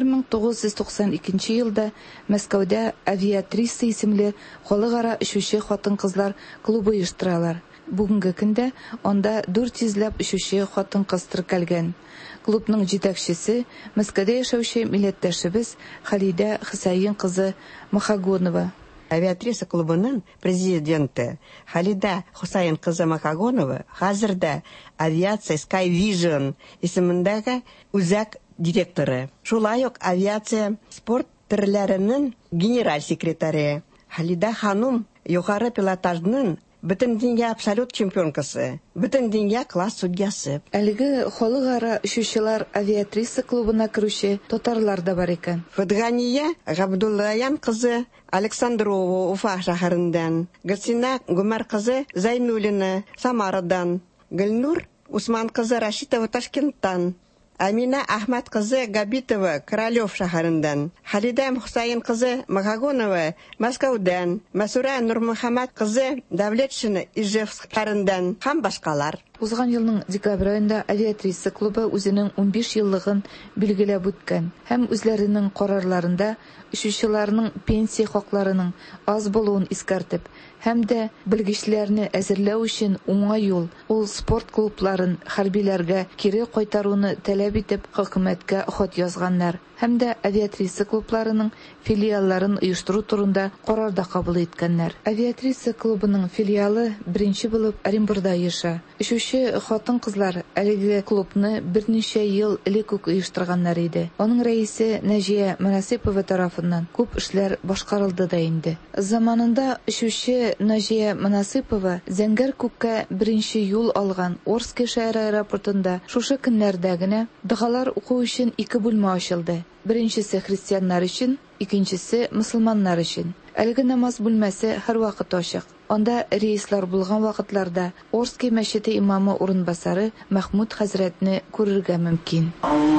1992 елда Мәскәүдә Авиатриса исемле халыкара очучы хатын-кызлар клубы оештыралар. Бүгенге көндә анда 400ләп очучы хатын-кыз теркәлгән. Клубның җитәкчесе Мәскәүдә яшәүче милләттәшебез Халидә Хусаин кызы Махагонова. Авиатриса клубының президенты Халидә Хусаин кызы Махагонова хәзердә Авиация Sky Vision исемендәге үзәк директоры. Шулай ук авиация спорт төрләренең генераль секретаре. Халидә ханым югары пилотажның бөтен дөнья абсолют чемпионкасы, бөтен дөнья класс судьясы. Әлеге халыкара очучылар авиатриса клубына керүче татарлар да бар икән. Фатгания Габдуллаян кызы Александрова Уфа шәһәреннән, Гөлсинә Гүмәр кызы Зайнуллина Самарадан, Гөлнур Усман кызы Рашитова Ташкенттан, Амина Ахмад кызы Габитова Королев шәһәреннән, Халидә Хусаин кызы Махагонова Мәскәүдән, Мәсүрә Нурмөхәммәд кызы Дәүләтшина Ижевск шәһәреннән һәм башкалар. Узган елның декабрь аенда авиатриса клубы үзенең 15 еллыгын билгеләп үткән һәм үзләренең карарларында очучыларның пенсия хакларының аз булуын искәртеп һәм дә белгечләрне әзерләү өчен уңай юл, ул спорт клубларын хәрбиләргә кире кайтаруны таләп итеп хөкүмәткә хат язганнар һәм дә авиатриса клубларының филиалларын оештыру турында карар да кабул иткәннәр. Авиатриса клубының филиалы беренче булып Оренбурда яша. Очучы хатын-кызлар әлеге клубны берничә ел элек үк оештырганнар иде. Аның рәисе Наҗия Мөнасыйпова тарафыннан күп эшләр башкарылды да инде. Заманында очучы Наҗия Мөнасыйпова зәңгәр күккә беренче юл алган Орски шәһәре аэропортында шушы көннәрдә генә дәгъалар уку өчен 2 бүлмә ачылды. Беренчесе христианнар өчен, икенчесе мусламаннар өчен. Әлеге намаз бүлмәсе һәрвакыт ачык. Анда рейслар булган вакытларда Орски мәчете имамы урынбасары Мәхмүд хәзрәтне күрергә мөмкин.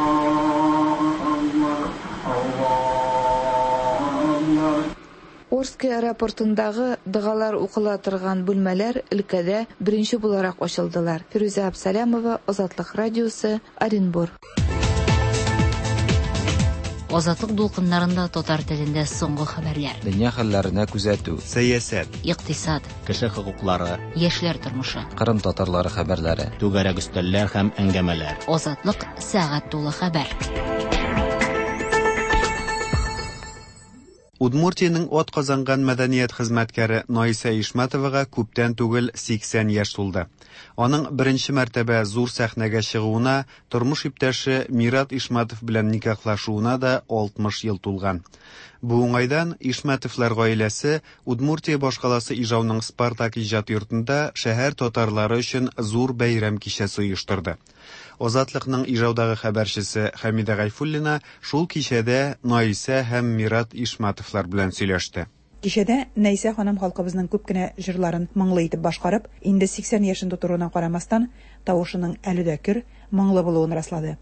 Орски аэропортындагы дәгъалар укыла торган бүлмәләр өлкәдә беренче буларак ачылдылар. Фируза Әбсәләмова, Азатлык радиосы, Оренбур. Азатлык дулкыннарында татар телендә соңгы хәбәрләр. Дөнья хәлләренә күзәтү, сәясәт, икътисад, кеше хокуклары, яшьләр тормышы, Кырым татарлары хәбәрләре, түгәрәк өстәлләр һәм әңгәмәләр. Азатлык сәгать тулы хәбәр. Удмуртияның от казанган мәдәният хезмәткәре Наиса Ишматовага күптән түгел 80 яшь тулды. Аның беренче мәртәбә зур сәхнәгә чыгуына, тормыш иптәше Мират Ишматов белән никахлашуына да 60 ел тулган. Бу уңайдан Ишматовлар гаиләсе Удмуртия башкаласы Ижауның Спартак иҗат йортында шәһәр татарлары өчен зур бәйрәм кичәсе оештырды. Азатлыкның Ижаудагы хәбәрчесе Хәмидә Гайфуллина шул кичәдә Наиса һәм Мират Ишматовлар белән сөйләште. Кичәдә Наиса ханым халкыбызның күп кенә җырларын моңлы итеп башкарып, инде 80 яшендә торуына карамастан, тавышының әле дә көр, моңлы булуын раслады.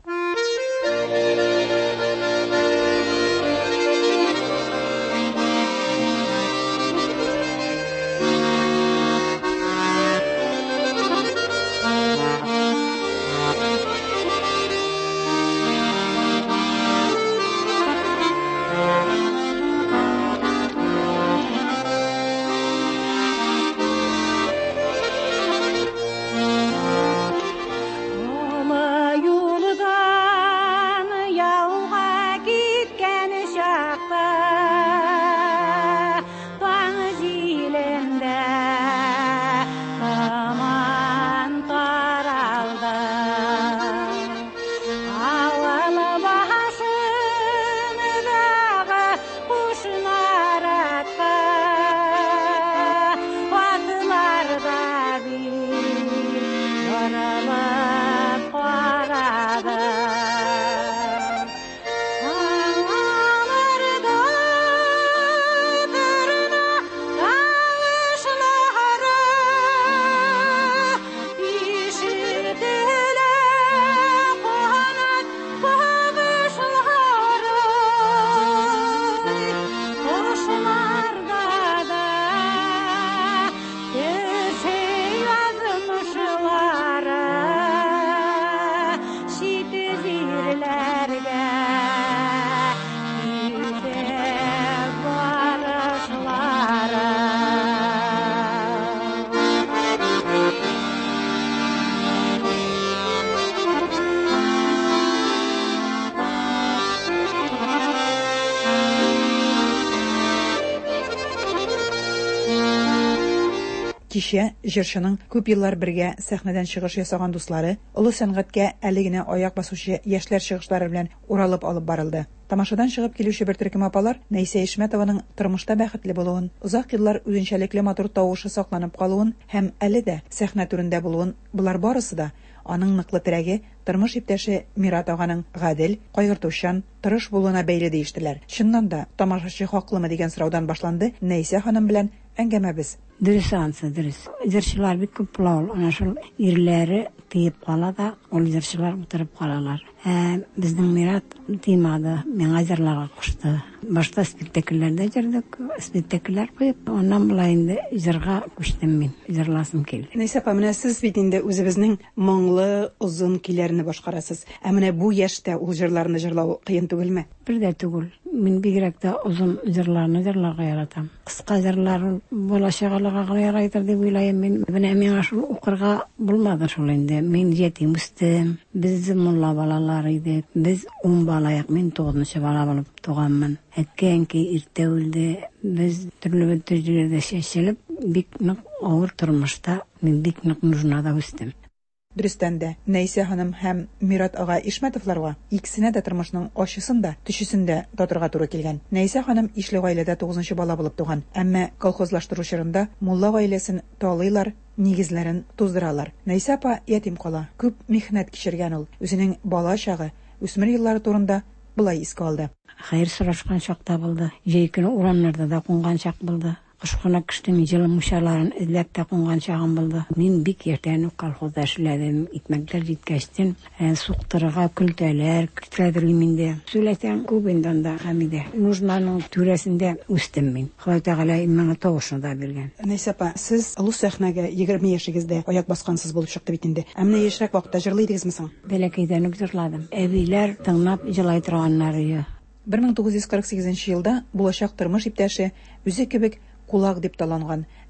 Кичә җырчының күп еллар бергә сәхнәдән чыгыш ясаган дуслары олы сәнгатькә әле генә аяк басучы яшьләр чыгышлары белән уралып алып барылды. Тамашадан чыгып килүче бер төркем апалар Наиса Ишматованың тормышта бәхетле булуын, озак еллар үзенчәлекле матур тавышы сакланып калуын һәм әле дә сәхнә түрендә булуын, булар барысы да аның ныклы терәге тормыш иптәше Мират аганың гадел, кайгыртучан, тырыш булуына бәйле диештеләр. Чыннан да тамашачы хаклымы дигән сораудан башланды Наиса ханым белән әңгәмәбез. Дөрес ансы, дөрес. Җырчылар бик күп була, ана шул ирләре тиеп кала да, ул җырчылар утырып калалар. Безнең Мират тимады, миңа җырларга кушты. Башта спектакльләрдә җырдык, спектакльләр куеп, аннан булай инде җырга күчтем мин, җырласым килде. Нәйсә, менә сез бит инде үзебезнең моңлы, озын көйләрне башкарасыз. Ә менә бу яшьтә ул җырларны җырлау кыен түгелме? Бер дә түгел. Мин бигрәк тә озын җырларны җырларга яратам. Кыска җырлар булачакларга ярайтыр дип уйлыйм мин. Менә миңа шул укырга булмады шул инде. Мин җитим үстем. Без мулла балалар идек. Без 10 балаяк, мин 9нчы бала булып туганмын. Әткәнки иртә үлде. Без төрле җирләрдә чәчелеп, бик нык авыр тормышта, мин бик нык нужнада үстем. Дөрестән дә Наиса ханым һәм Мират ага Ишматовларга икесенә дә тормышның ачысын да, төшесен дә татырга туры килгән. Наиса ханым ишле гаиләдә 9нчы бала булып туган, әмма колхозлаштыру чорында мулла гаиләсен талыйлар, нигезләрен туздыралар. Наиса апа ятим кала, күп михнәт кичергән ул. Үзенең бала чагы, үсмер еллары турында булай искә алды. Хәер сорашкан чакта булды. Җәй көне урамнарда да кунган чак булды. Кышкына кыштың җылы мушаларын эзләп тә кунган чагым булды. Мин бик ертән колхозда эшләдем. Икмәкләр җиткәчтен, суктырга көлтәләр, китрәдерлим инде. Сөйләсәң күп инде анда Хәмидә. Нужнаның түрәсендә үстем мин. Ходай Тәгалә миңа тавышны да биргән. Наиса апа, сез олы сәхнәгә 20 яшегездә аяк баскансыз булып чыкты бит инде. Әмма яшьрәк вакытта җырлый идегезме соң? Бәләкәйдән үк җырладым. Әбиләр тыңлап җырлай торганнары. 1948 елда булачак тормыш иптәше үзе кебек кулак дип таланган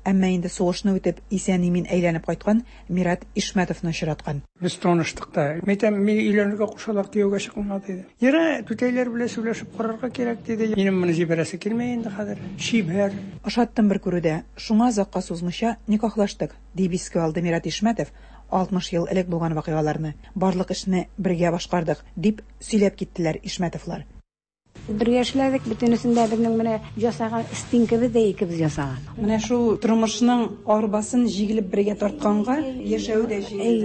әмма инде сугышны үтеп исән-имин әйләнеп кайткан Мират Ишмәтовны очраткан. Без таныштык та. Мәйтәм, мин өйләнергә кушалар кияүгә чыкмады диде. Яра, түтәйләр белән сөйләшеп карарга кирәк диде. Минем моны җибәрәсе килмәй инде хәзер. Шибәр. Ошаттым бер күрүдә, шуңа озакка сузмыйча никахлаштык, дип искә алды Мират Ишмәтов. 60 ел элек булган вакыйгаларны, барлык эшне бергә башкардык, дип сөйләп киттеләр Ишмәтовлар. Бергә эшләдек, бөтенесендә безнең менә жасаган стинкебез дә икебез жасаган. Менә шу тормышның арбасын җигелеп бергә тартканга яшәү дә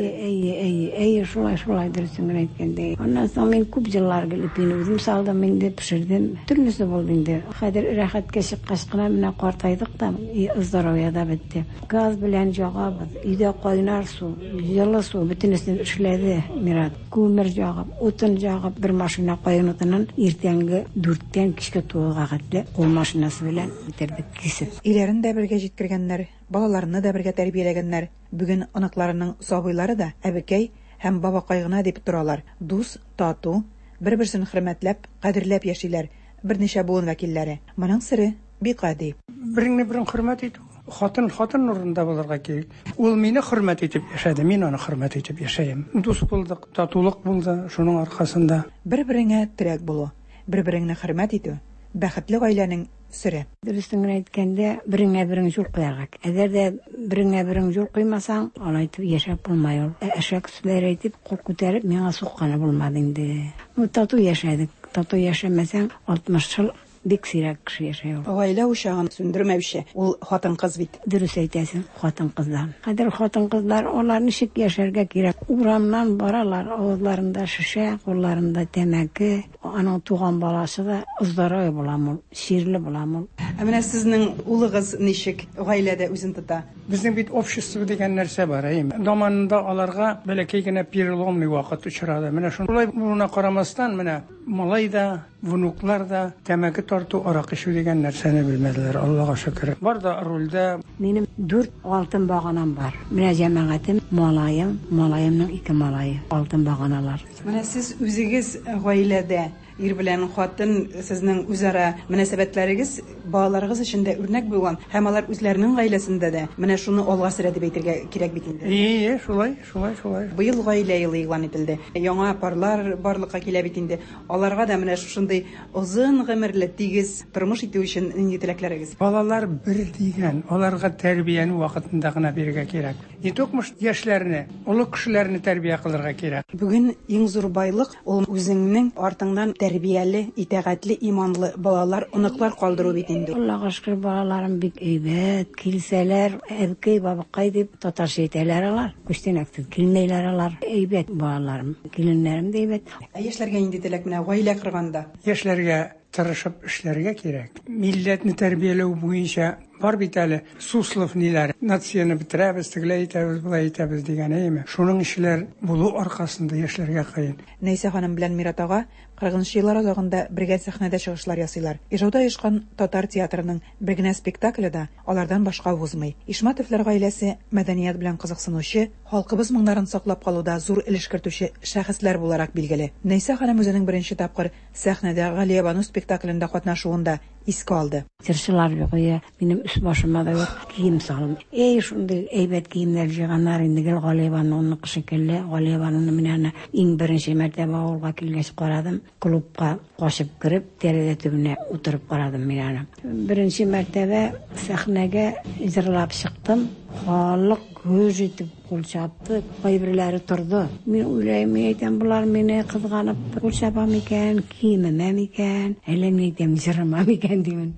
җиңел. Әйе, шулай дөресен генә әйткәндә. Аннан соң мин күп җиллар гелеп үзем салдым, инде пешердем. Төрлесе булды инде. Хәзер рәхәткә чыккач кына менә картайдык та, здоровье да бетте. Газ белән ягабыз, өйдә кайнар су, җылы су, бөтенесен эшләде Мират. Күмер ягып, утын ягып, бер машина кайнатыннан иртәнге 4-тән кичкә туйга кадәр кул машинасы белән битердек кисеп. Иләрен дә бергә җиткергәннәр, балаларны да бергә тәрбияләгәннәр. Бүген анакларының сабыйлары да әбекәй һәм бабакай гына дип торалар. Дус, тату, бер-берсен хөрмәтләп, кадерләп яшиләр. Берничә буын вәкилләре. Моның сыры бик гади. Берне-берен хөрмәт итү. Хатын урында булырга кирәк. Ул мине хөрмәт итеп яшәде, мин аны хөрмәт итеп яшәем. Дус булдык, татулык булды, шуның аркасында. Бер-береңә терәк булу, бер-береңне хөрмәт итү бәхетле гаиләнең сире. Дөрестен әйткәндә, береңә-берең җул куярга. Әгәр дә береңә-берең җул куймасаң, алай итеп яшәп булмай ул. Әшәк сүзләр әйтеп, кул күтәреп, миңа сукканы булмады инде. Тату яшәдек. Тату яшәмәсәң, 60 ел бик сирәк кеше яшәй ул. Гаилә учагын сүндермәүче, ул хатын-кыз бит. Дөрес әйтәсең, хатын-кызлар. Хәзер хатын-кызлар алар ничек яшәргә кирәк? Урамнан баралар, авызларында шешә, кулларында тәмәке, аның туган баласы да здоровый буламы, ширле буламы. Менә сезнең улыгыз ничек гаиләдә үзен тота? Безнең бит общество дигән нәрсә бар, Заманында аларга бәләкәй генә переломный вакыт очрады. Менә шулай буна карамастан, менә малай да, внуклар да тәмәке тарту, арак эчү дигән нәрсәне белмәделәр, Аллага шөкер. Бар да рульдә. Минем 4 алтын баганам бар. Менә җәмәгатем, малаемның 2 малае, алтын баганалар. Менә сез үзегез гаиләдә ир белән хатын, сезнең үзара мөнәсәбәтләрегез балаларыгыз өчен дә үрнәк булган, һәм алар үзләренең гаиләсендә дә менә шуны алга сөрә дип әйтергә кирәк бит инде. Шулай. Быел гаилә елы игълан ителде. Яңа парлар барлыкка килә бит инде. Аларга да менә шушындый озын гомерле тигез тормыш итү өчен нинди теләкләрегез? Балалар бер дигән, аларга тәрбияне вакытында гына бирергә кирәк. Нитокмыш яшьләрне, олы кешеләрне тәрбия кылырга кирәк. Бүген иң зур байлык ул үзеңнең артыңнан тәрбияле, итәгатьле, иманлы балалар, оныклар калдыру бит инде. Аллага шөкер, балаларым бик әйбәт, килсәләр, әбкәй, бабакай дип татарча әйтәләр алар. Күчтәнәктән килмәйләр алар. Әйбәт балаларым, киленнәрем дә әйбәт. Яшьләргә инде теләк менә гаилә корганда. Яшьләргә тырышып эшләргә кирәк. Милләтне тәрбияләү буенча бар бит әле суслов ниләр. Нацияны бетерәбез, тегеләй итәбез, булай итәбез дигән Шуның эшләр булу аркасында яшьләргә кыен. Нәйсә ханым белән Мират ага 40-нчы еллар азагында бергә сәхнәдә чыгышлар ясыйлар. Ижауда оешкан татар театрының бер генә спектакле да алардан башка узмый. Ишмәтовлар гаиләсе мәдәният белән кызыксынучы, халкыбыз моңнарын саклап калуда зур өлеш кертүче шәхесләр буларак билгеле. Нәйсә ханым үзенең беренче тапкыр сәхнәдә Галия Бану спектаклендә катнашуында искә алды. Тиршылар югыя, минем үс башыма да кием салым. Шундый әйбәт киемнәр җыйганнар инде Галия Бануның шикелле. Галия Бануны менә иң беренче мәртәбә авылга килгәч карадым. Клубка кашып кирип, тәрәзә төбенә утырып карадым мин. Беренче мәртәбә сәхнәгә җырлап чыктым. Халык көз итеп кул чапты, кайберләре торды. Мин уйлыйм, әйтәм, булар мине кызганып кул чапам икән, киемем икән, әллә ни әйтәм, җырымам икән димен.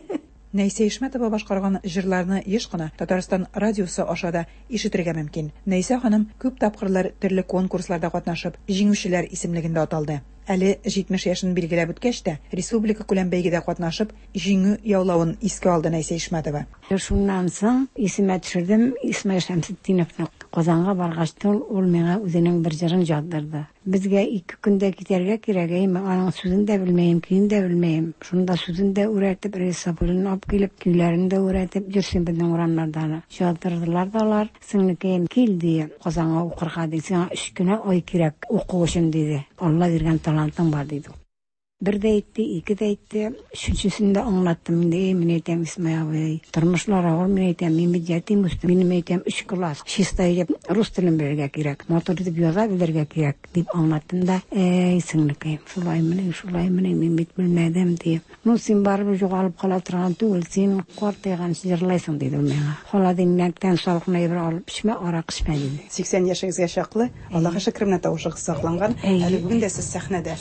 Нәйсә Ишмәтова башкарган җырларны еш кына Татарстан радиосы ашада ишетергә мөмкин. Нәйсә ханым күп тапкырлар төрле конкурсларда катнашып, җиңүчеләр исемлегендә аталды. Әле 70 яшын билгеләп үткәч тә, республика күләм бәйгедә катнашып, җиңү яулавын искә алды Нәйсә Ишмәтова. Шуннан соң исемә төшердем, Исмәгыйль Шәмсетдиновны. Казанга баргач, ул миңа үзенең бер җырын җаддырды. Безгә 2 көндә китәргә кирәк, аның сүзен дә белмәем, көен дә белмәем. Шунда сүзен дә үрәтеп, рисапылын алып килеп, көйләрен дә үрәтеп, җырсын безнең урамнарда. Җаддырдылар да алар. Сеңнекәем килде, Казанга укырга ди, сиңа 3 көнә ай кирәк уку өчен диде. Алла биргән талантың бар диде. Bir de etti, iki de etti. Üçüncüsünde anlattım. Men aytam İsmail Bey. Turmuşlar ağır men aytam. Men bijatim üstü. Men aytam 3 klas. Şistayı rus tilini bilirge kerak. Motor edip yoza bilirge kerak dip anlattım da. Singlikayım. Şulay men men bilmedim diye. Nu sen barıp jogalıp kala turgan tugul sen kortaygan jırlaysın dedim menga. Hala dinlekten salqınay bir alıp içme araq içme dedi. 80 yaşınızga şaqlı. Allahu şükür mena tavşıq saqlanğan. Әле бүген дә сез сәхнәдә.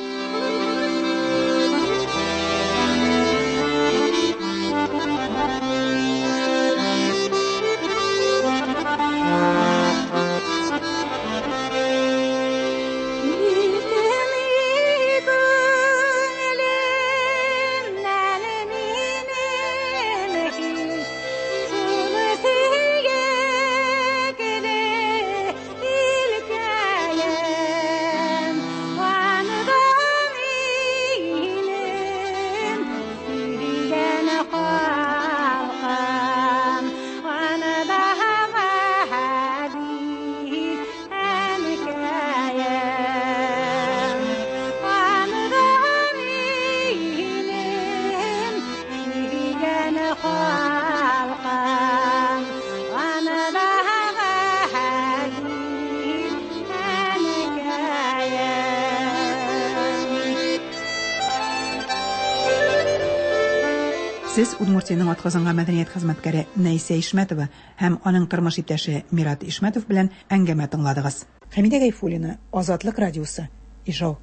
Сез Удмуртияның атказанган мәдәният хезмәткәре Нәйсә Ишмәтова һәм аның тормыш иптәше Мират Ишмәтов белән әңгәмә тыңладыгыз. Хәмидә Гайфуллина, Азатлык радиосы, Ижау.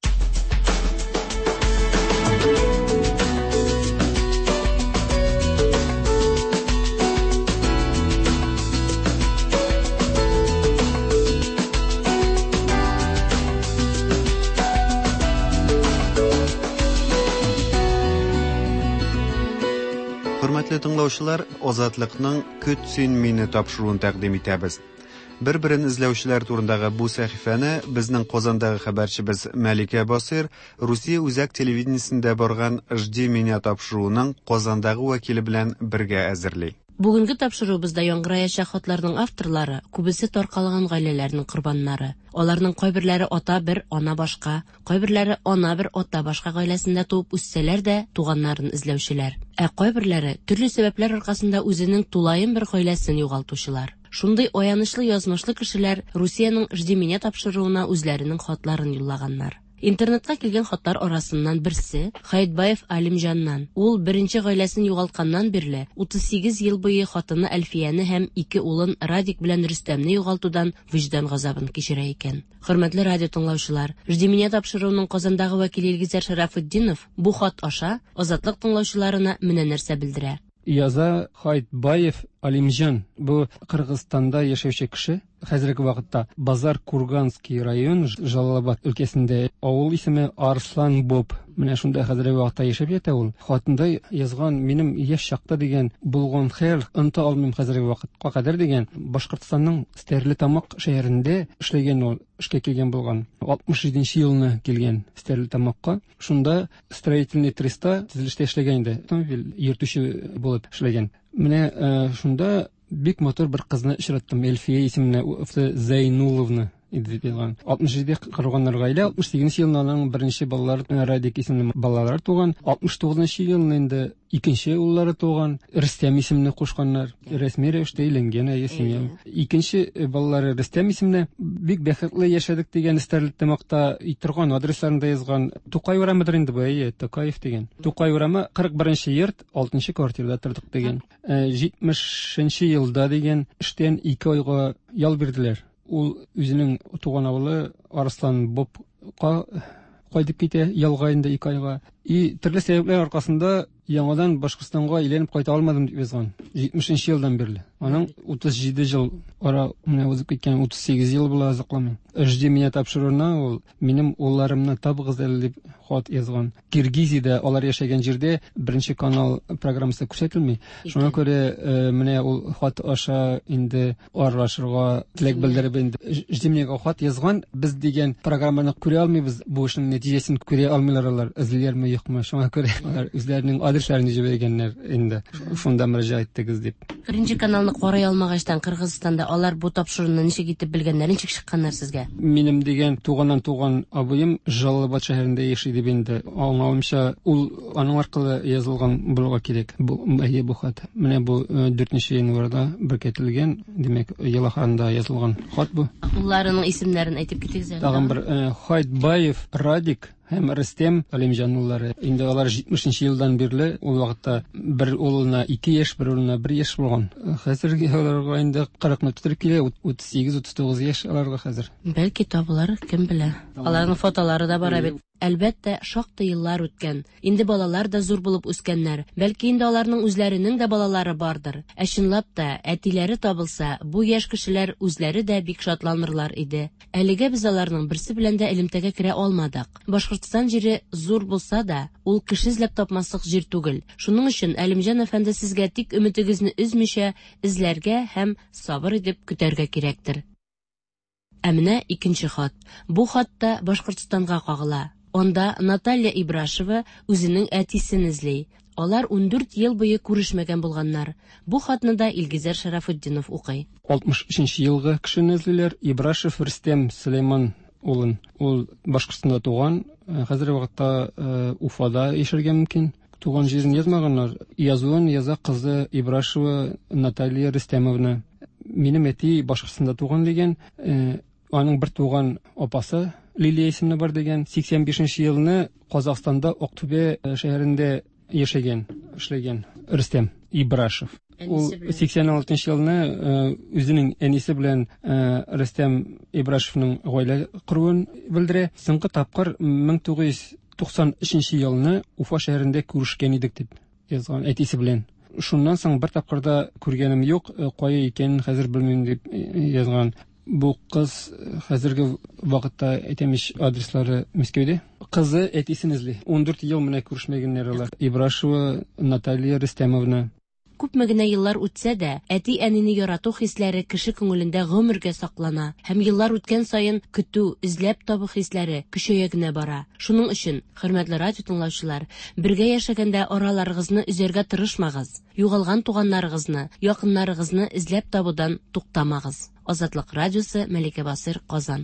Hörmәтле тыңлаучылар, Азатлыкның "Көт син мине" тапшыруын тәкъдим итәбез. Бер-берен эзләүчеләр турындагы бу сәхифәне безнең Казандагы хәбәрчебез Мәликә Басир Русия үзәк телевидениесендә барган "Жди меня" тапшыруының Казандагы вәкиле белән бергә әзерли. Бүгенге тапшыруыбызда яңгыраячак хатларның авторлары күбесе таркалган гаиләләрнең корбаннары. Аларның кайберләре ата бер, ана башка, кайберләре ана бер, ата башка гаиләсендә туып үссәләр дә туганнарын эзләүчеләр. Кайберләре төрле сәбәпләр аркасында үзенең тулаем бер гаиләсен югалтучылар. Шундый аянычлы язмышлы кешеләр Русиянең "Жди меня" тапшыруына үзләренең хатларын юллаганнар. Интернетка килгән хатлар арасыннан берсе Хаитбаев Алимҗаннан. Ул беренче гаиләсен югалтканнан бирле 38 ел буе хатыны Әлфияне һәм 2 улын Радик белән Рөстәмне югалтудан вөҗдан газабын кичерә икән. Хөрмәтле радио тыңлаучылар, "Жди меня" тапшыруының Казандагы вәкиле Илгизәр Шарафетдинов бу хат аша Азатлык тыңлаучыларына менә нәрсә белдерә. Яза Хаитбаев Алимҗан, бу Кыргызстанда яшәүче кеше. Хәзерге вакытта Базар Курганский район Жалалабад өлкәсендә авыл исеме Арслан Боб. Менә шунда хәзерге вакытта яшәп ята ул. Хатында язган "Минем яшь чакта" дигән булган хәл онта алмыйм хәзерге вакытка кадәр дигән Башкортстанның Стәрлетамак шәһәрендә эшләгән ул, эшкә килгән булган. 67нче елны килгән Стәрлетамакка. Шунда строительный треста төзелештә эшләгән иде. Автомобиль йөртүче булып эшләгән. Менә шунда бик мотор бер кызны очраттым, Элфия исемле, Зайнуловна иде дигән. 67 корганнар гаилә, 68 елның беренче балалар Радик исемле балалар туган, 69 елның инде икенче уллары туган, Рөстәм исемле кушканнар. Рәсми рәвештә өйләнгән исеме. Икенче балалары Рөстәм исемле бик бәхетле яшәдек дигән Стәрлетамакта торган адресларында язган. Тукай урамыдыр инде бу, Тукаев дигән. Тукай урамы 41нче йорт, 6нчы квартирада тордык дигән. 70нче елда дигән эштән 2 айга ял бирделәр. Ул үзенең туган авылы Арслан Бобка кайтып китә, ялга инде 2 айга. Төрле сәбәпләр аркасында яңадан Башкортстанга әйләнеп кайта алмадым дип язган. 70нче елдан бирле. Аның 37 ел ара менә узып киткән, 38 ел була азыкламый. "Жди меня" тапшыруына ул "Минем улларымны табыгыз әле" дип хат язган. Киргизиядә алар яшәгән җирдә беренче канал программасы күрсәтелми. Шуңа күрә менә ул хат аша инде аралашырга теләк белдереп инде "Жди меня" хат язган. Без дигән программаны күрә алмыйбыз, бу эшнең нәтиҗәсен күрә алмыйлар алар. Эзлиләрме, barmı yo'qmi, shunga ko'ra ular o'zlarining adreslarini jibirganlar endi shunda murojaat etdingiz deb. Birinchi kanalni qoray olmag'achdan Qirg'izistonda ular bu topshiriqni nechga yetib bilganlar, nechga chiqqanlar sizga? Menim degan tug'andan abuyim Жалалабад shahrida yashaydi endi. Anglawimcha, uning orqali yozilgan bo'lsa kerak. Bu xat. Mana bu 4-yanvarda berkitilgan, demak, yil oxirida yozilgan xat bu. Ularning ismlarini aytib ketingizlar. Tag'in bir Xoytbayev Radik hem Rüstem Alimjanulları. Indi ular 70-yildan beri ol vaqtda bir o'g'lina 2 yosh, bir o'g'lina 1 yosh bo'lgan. Hozirgi ularga endi 40 turib keldi, 38-39 yosh ularga hozir. Balki tobular, kim bilar. Ularning fotolari da bor edi. Albatta, şoqta yillar o'tgan. Endi bolalar da zo'r bo'lib o'sganlar. Balki endi ularning o'zlarining da bolalari bordir. Shunlab da atilari topilsa, bu yosh kishilar o'zlari da bek shotlanirlar edi. Aliga biz ularning birsi bilan da ilmtaga kira olmadik. Башкортстан җире зур булса да, ул кеше эзләп тапмаслык җир түгел. Шуның өчен Әлимҗан әфәнде сезгә тик үмитегезне үзмичә эзләргә һәм сабыр итеп көтәргә кирәктер. Әмнә икенче хат. Бу хатта Башкортстанга кагыла. Онда Наталья Ибрашева үзенең әтисен эзли. Алар 14 ел буе күрешмәгән булганнар. Бу хатны да Илгизәр Шарафутдинов укый. 63 елгы кешене эзлиләр. Ибрашев Рөстәм Сөләйман улын. Ул Башкортстанда туган, хәзер вакытта Уфада яшәргә мөмкин. Туган җирен язмаганнар. Язуын яза кызы Ибрашева Наталья Рөстәмовна. Минем әти Башкортстанда туган дигән, аның бер туган апасы Лилия исемле бар дигән, 85 елны Казакъстанда Октубе шәһәрендә яшәгән, эшләгән Рөстәм Ибрашев. Ул 86 елны үзенең әнисе белән Рөстәм Ибрашевның гаилә куруын белдерә. Соңгы тапкыр 1993 елны Уфа шәһәрендә күрешкән идек дип язган әтисе белән. Шуннан соң бер тапкырда күргәнем юк, кая икәнен хәзер белмим дип язган. Бу кыз хәзерге вакытта әйтәмеш адреслары Мәскәүдә. Кызы әтисен эзли. 14 ел менә күрешмәгәннәр алар. Ибрашева Наталья Рөстәмовна. Күпме генә еллар үтсә дә, әти-әнине ярату хисләре кеше күңелендә гомергә саклана. Һәм еллар үткән саен көтү, эзләп табу хисләре көчәя генә бара. Шуның өчен, хөрмәтле радио тыңлаучылар, бергә яшәгәндә араларыгызны үзәргә тырышмагыз. Югалган туганнарыгызны, якыннарыгызны эзләп табудан туктамагыз. Азатлык радиосы, Мәликә Басыр, Казан.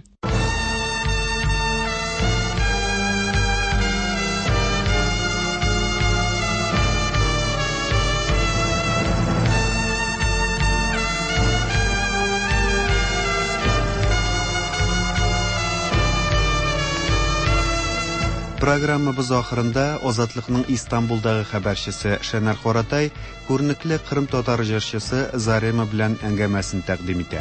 Программабыз ахырында Азатлыкның Истанбулдагы хәбәрчесе Шәнәр Хоратай күренекле Кырым татар җырчысы Зарема белән әңгәмәсен тәкъдим итә.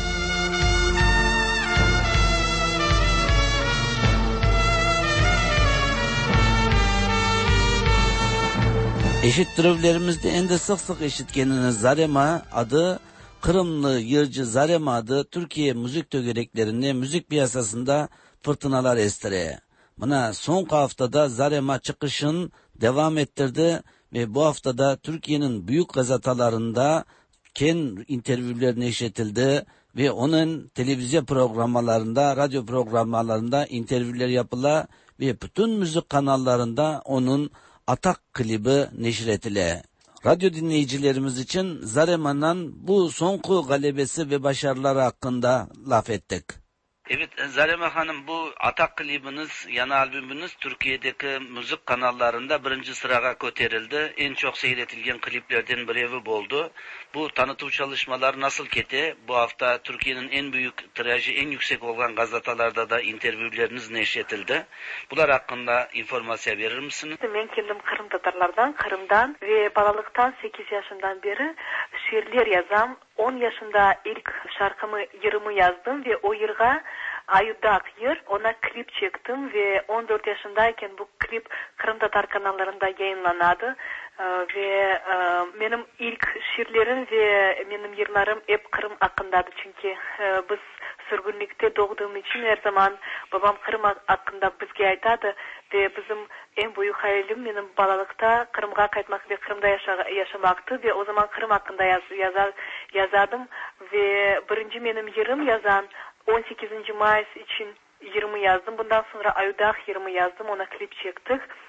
Eşittirevlerimizde en de sık sık eşitkeniniz Zarema adı, Kırımlı yırcı Zarema adı Türkiye müzik tögereklerinde müzik piyasasında fırtınalar estireye. Buna son haftada Zarema çıkışın devam ettirdi ve bu haftada Türkiye'nin büyük gazetalarında ken interviewler neşretildi ve onun televizyon programlarında, radyo programlarında interviewler yapıla ve bütün müzik kanallarında onun atak klibi neşretile. Radyo dinleyicilerimiz için Zarema'nın bu sonku galebesi ve başarıları hakkında laf ettik. Evet Zarema Hanım, bu atak klibiniz, yana albümünüz Türkiye'deki müzik kanallarında birinci sıraya koterildi. En çok seyretilgen kliplerden biri oldu. Bu tanıtım çalışmalar nasıl gitti? Bu hafta Türkiye'nin en büyük tirajı, en yüksek olan gazetelerde de interviewleriniz neşretildi. Bunlar hakkında informasyon verir misiniz? Ben kendim Kırım Tatarlardan, Kırım'dan ve balalıktan 8 yaşından beri şiirler yazam. 10 yaşında ilk şarkımı, yırımı yazdım ve o yırga Ayudak Yır, ona klip çektim ve 14 yaşındayken bu klip Kırım Tatar kanallarında yayınlanadı. Ve benim ilk şiirlerim ve benim yırlarım hep Kırım hakkındadı. Çünkü biz sürgünlükte doğduğum için her zaman babam Kırım hakkında bizge aytadı. Ve bizim en büyük hayalim benim balalıkta Kırım'a kaytmak ve Kırım'da yaşamaktı. Ve o zaman Kırım hakkında yazadım. Ve birinci benim yırım yazan 18. Mayıs için 20 yazdım. Bundan sonra Ayudak 20 yazdım. Ona klip çektik.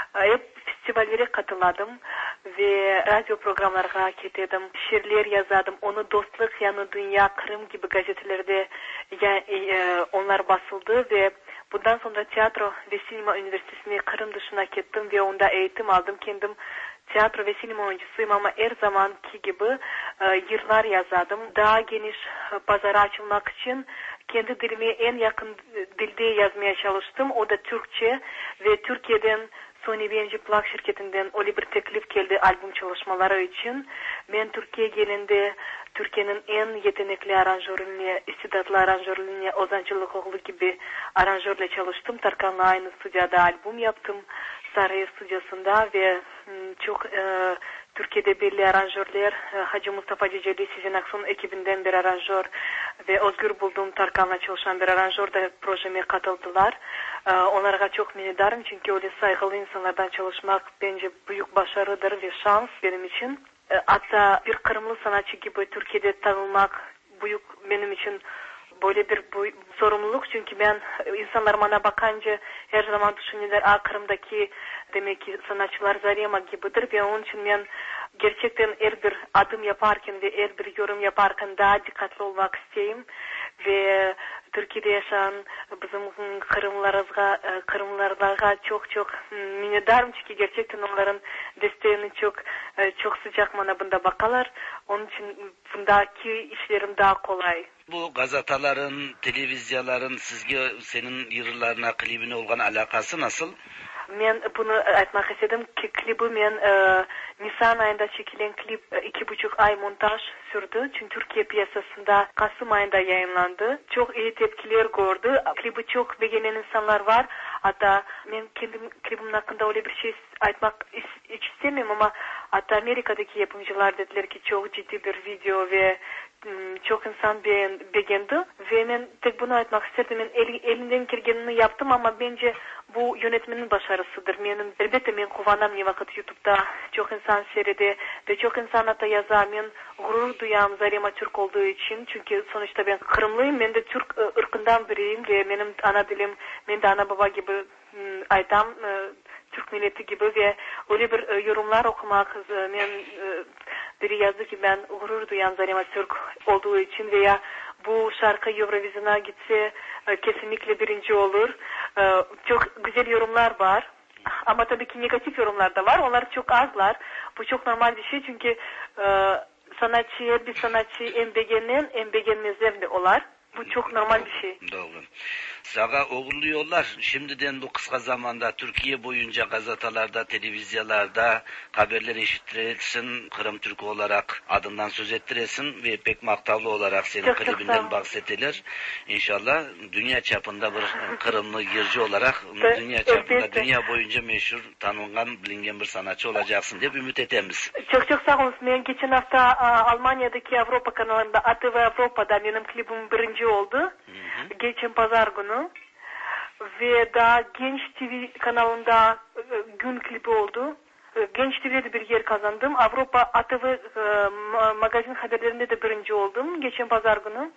hep festivallere katıladım ve radyo programlarına ketedim, şiirler yazadım. Onu Dostluk, Yani Dünya, Kırım gibi gazetelerde onlar basıldı ve bundan sonra tiyatro ve sinema üniversitesine Kırım dışına gittim ve onda eğitim aldım. Kendim tiyatro ve sinema oyuncusuyum ama her zamanki gibi yıllar yazdım. Daha geniş pazara açılmak için kendi dilime en yakın dilde yazmaya çalıştım. O da Türkçe ve Türkiye'den Sony BMG Plak şirketinden öyle bir teklif geldi albüm çalışmaları için. Ben Türkiye'ye gelince Türkiye'nin en yetenekli aranjörüne, istidatlı aranjörüne Ozan Çılıkoğlu gibi aranjörle çalıştım. Tarkan'la aynı stüdyoda albüm yaptım. Sarıyer stüdyosunda ve çok Türkiye'de belli aranjörler, Hacı Mustafa Ciceli, Sizin Aksu'nun ekibinden bir aranjör ve Özgür Bulduğum Tarkan'la çalışan bir aranjör da projeme katıldılar. Onlara çok minnettarım çünkü öyle saygılı insanlardan çalışmak bence büyük başarıdır ve şans benim için. Hatta bir Kırımlı sanatçı gibi Türkiye'de tanınmak büyük benim için böyle bir sorumluluk çünkü ben insanlar bana bakınca her zaman düşünürler Kırım'daki demek ki sanatçılar Zarema gibidir ve onun için ben gerçekten her bir adım yaparken ve her bir yorum yaparken daha dikkatli olmak isteyeyim ve Türkiye'de yaşayan bizim Kırımlılara çok minnettarım çünkü gerçekten onların desteğini çok sıcak bana bunda bakarlar. Onun için bundaki işlerim daha kolay. Bu gazetaların, televizyaların sizge senin yıllarına klibine olan alakası nasıl? Men bunu aytmak istedim ki klibi men Nisan ayında çekilen klip 2,5 ay montaj sürdü. Çünkü Türkiye piyasasında Kasım ayında yayınlandı. Çok iyi tepkiler gördü. Klibi çok beğenen insanlar var. Hatta ben kendim klibimin hakkında öyle bir şey aytmak istemiyorum ama hatta Amerika'daki yapımcılar dediler ki çok ciddi bir video ve çok insan beğendi ve ben tek bunu aytmak istedim. Ben elinden geleni yaptım ama bence bu yönetmenin başarısıdır. Elbette ben kuvanam ne vakit YouTube'da çok insan seyrede ve çok insan hatta yazar. Ben gurur duyam Zarema Türk olduğu için. Çünkü sonuçta ben Kırımlıyım. Ben de Türk ırkından biriyim ve benim ana dilim, ben de ana baba gibi aytam Türk milleti gibi ve öyle bir yorumlar okumak ben biri yazdı ki ben gurur duyan Zarema Türk olduğu için veya bu şarkı Eurovision'a gitse kesinlikle birinci olur. Çok güzel yorumlar var. Ama tabii ki negatif yorumlar da var. Onlar çok azlar. Bu çok normal bir şey çünkü sanatçıya bir sanatçı en beğenen en beğenmezler de olar. Bu çok normal bir şey. Doğru. Sağa oğurluyorlar. Şimdiden bu kısa zamanda Türkiye boyunca gazetelerde, televizyalarda haberler eşittirilsin. Kırım Türk olarak adından söz ettiresin ve pek maktarlı olarak senin klibinden bahsedilir. İnşallah dünya çapında bir Kırımlı yırcı olarak dünya çapında, dünya boyunca meşhur, tanınan, bilinen bir sanatçı olacaksın diye ümit edemiz. Çok sağ olun. Ben geçen hafta Almanya'daki Avrupa kanalında ATV Avrupa'da benim klibim birinci oldu. Geçen pazar günü. Ve daha Genç TV kanalında gün klibi oldu. Genç TV'de de bir yer kazandım. Avrupa ATV magazin haberlerinde de birinci oldum. Geçen pazar günü.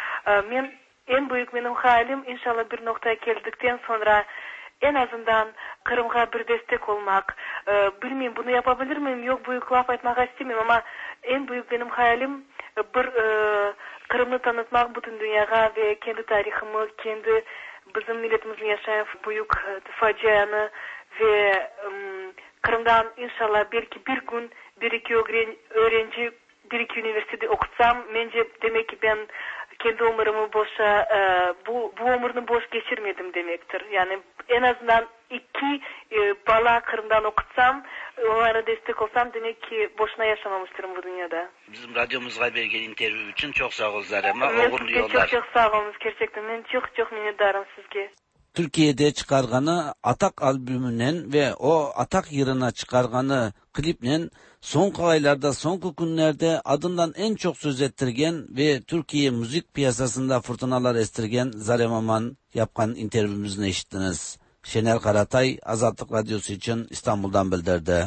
En büyük benim hayalim inşallah bir noktaya geldikten sonra en azından Kırım'a bir destek olmak. Bilmiyorum bunu yapabilir miyim? Yok büyük laf etmek istemiyorum ama en büyük benim hayalim bir Kırım'ı tanıtmak bütün dünyaya ve kendi tarihimi, kendi bizim milletimizin yaşayan büyük facianı ve Kırım'dan inşallah belki bir gün bir iki öğrenci bir iki üniversitede okutsam bence demek ki ben kendi ömrümü boşa bu ömrünü boş geçirmedim demektir. Yani en azından iki bala Kırım'dan okutsam onlara destek olsam demek ki boşuna yaşamamıştırım bu dünyada. Bizim radyomuzga bergen intervyu için çok sağ ol Zarema. Çok sağ olunuz gerçekten. Ben çok minnettarım sizge. Türkiye'de çıkarganı Atak albümünden ve o Atak yılına çıkarganı klipnen son aylarda, son günlerde adından en çok söz ettirgen ve Türkiye müzik piyasasında fırtınalar estirgen Zaremaman yapkan intervyumuzunu eşittiniz. Şener Karatay, Azadlık Radyosu için İstanbul'dan bildirdi.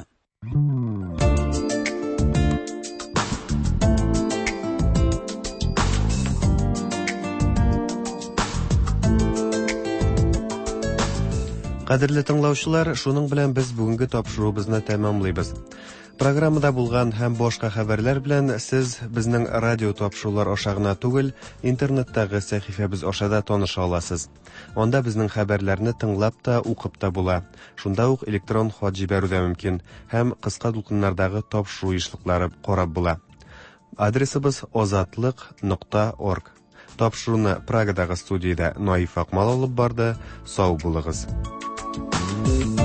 Кадерле тыңлаучылар, шуның белән без бүгенге тапшыруыбызны тәмамлыйбыз. Программада булган һәм башка хәбәрләр белән сез безнең радио тапшырулар аша гына түгел, интернеттагы сәхифәбез аша да таныша аласыз. Анда безнең хәбәрләрне тыңлап та, укып та була. Шунда ук электрон хат җибәрү дә мөмкин һәм кыска дулкыннардагы тапшыру эшликләре карап була. Адресыбыз ozatlik.org. Тапшыруны Прагадагы студияда Наиф Акмал алып барды. Сау булыгыз.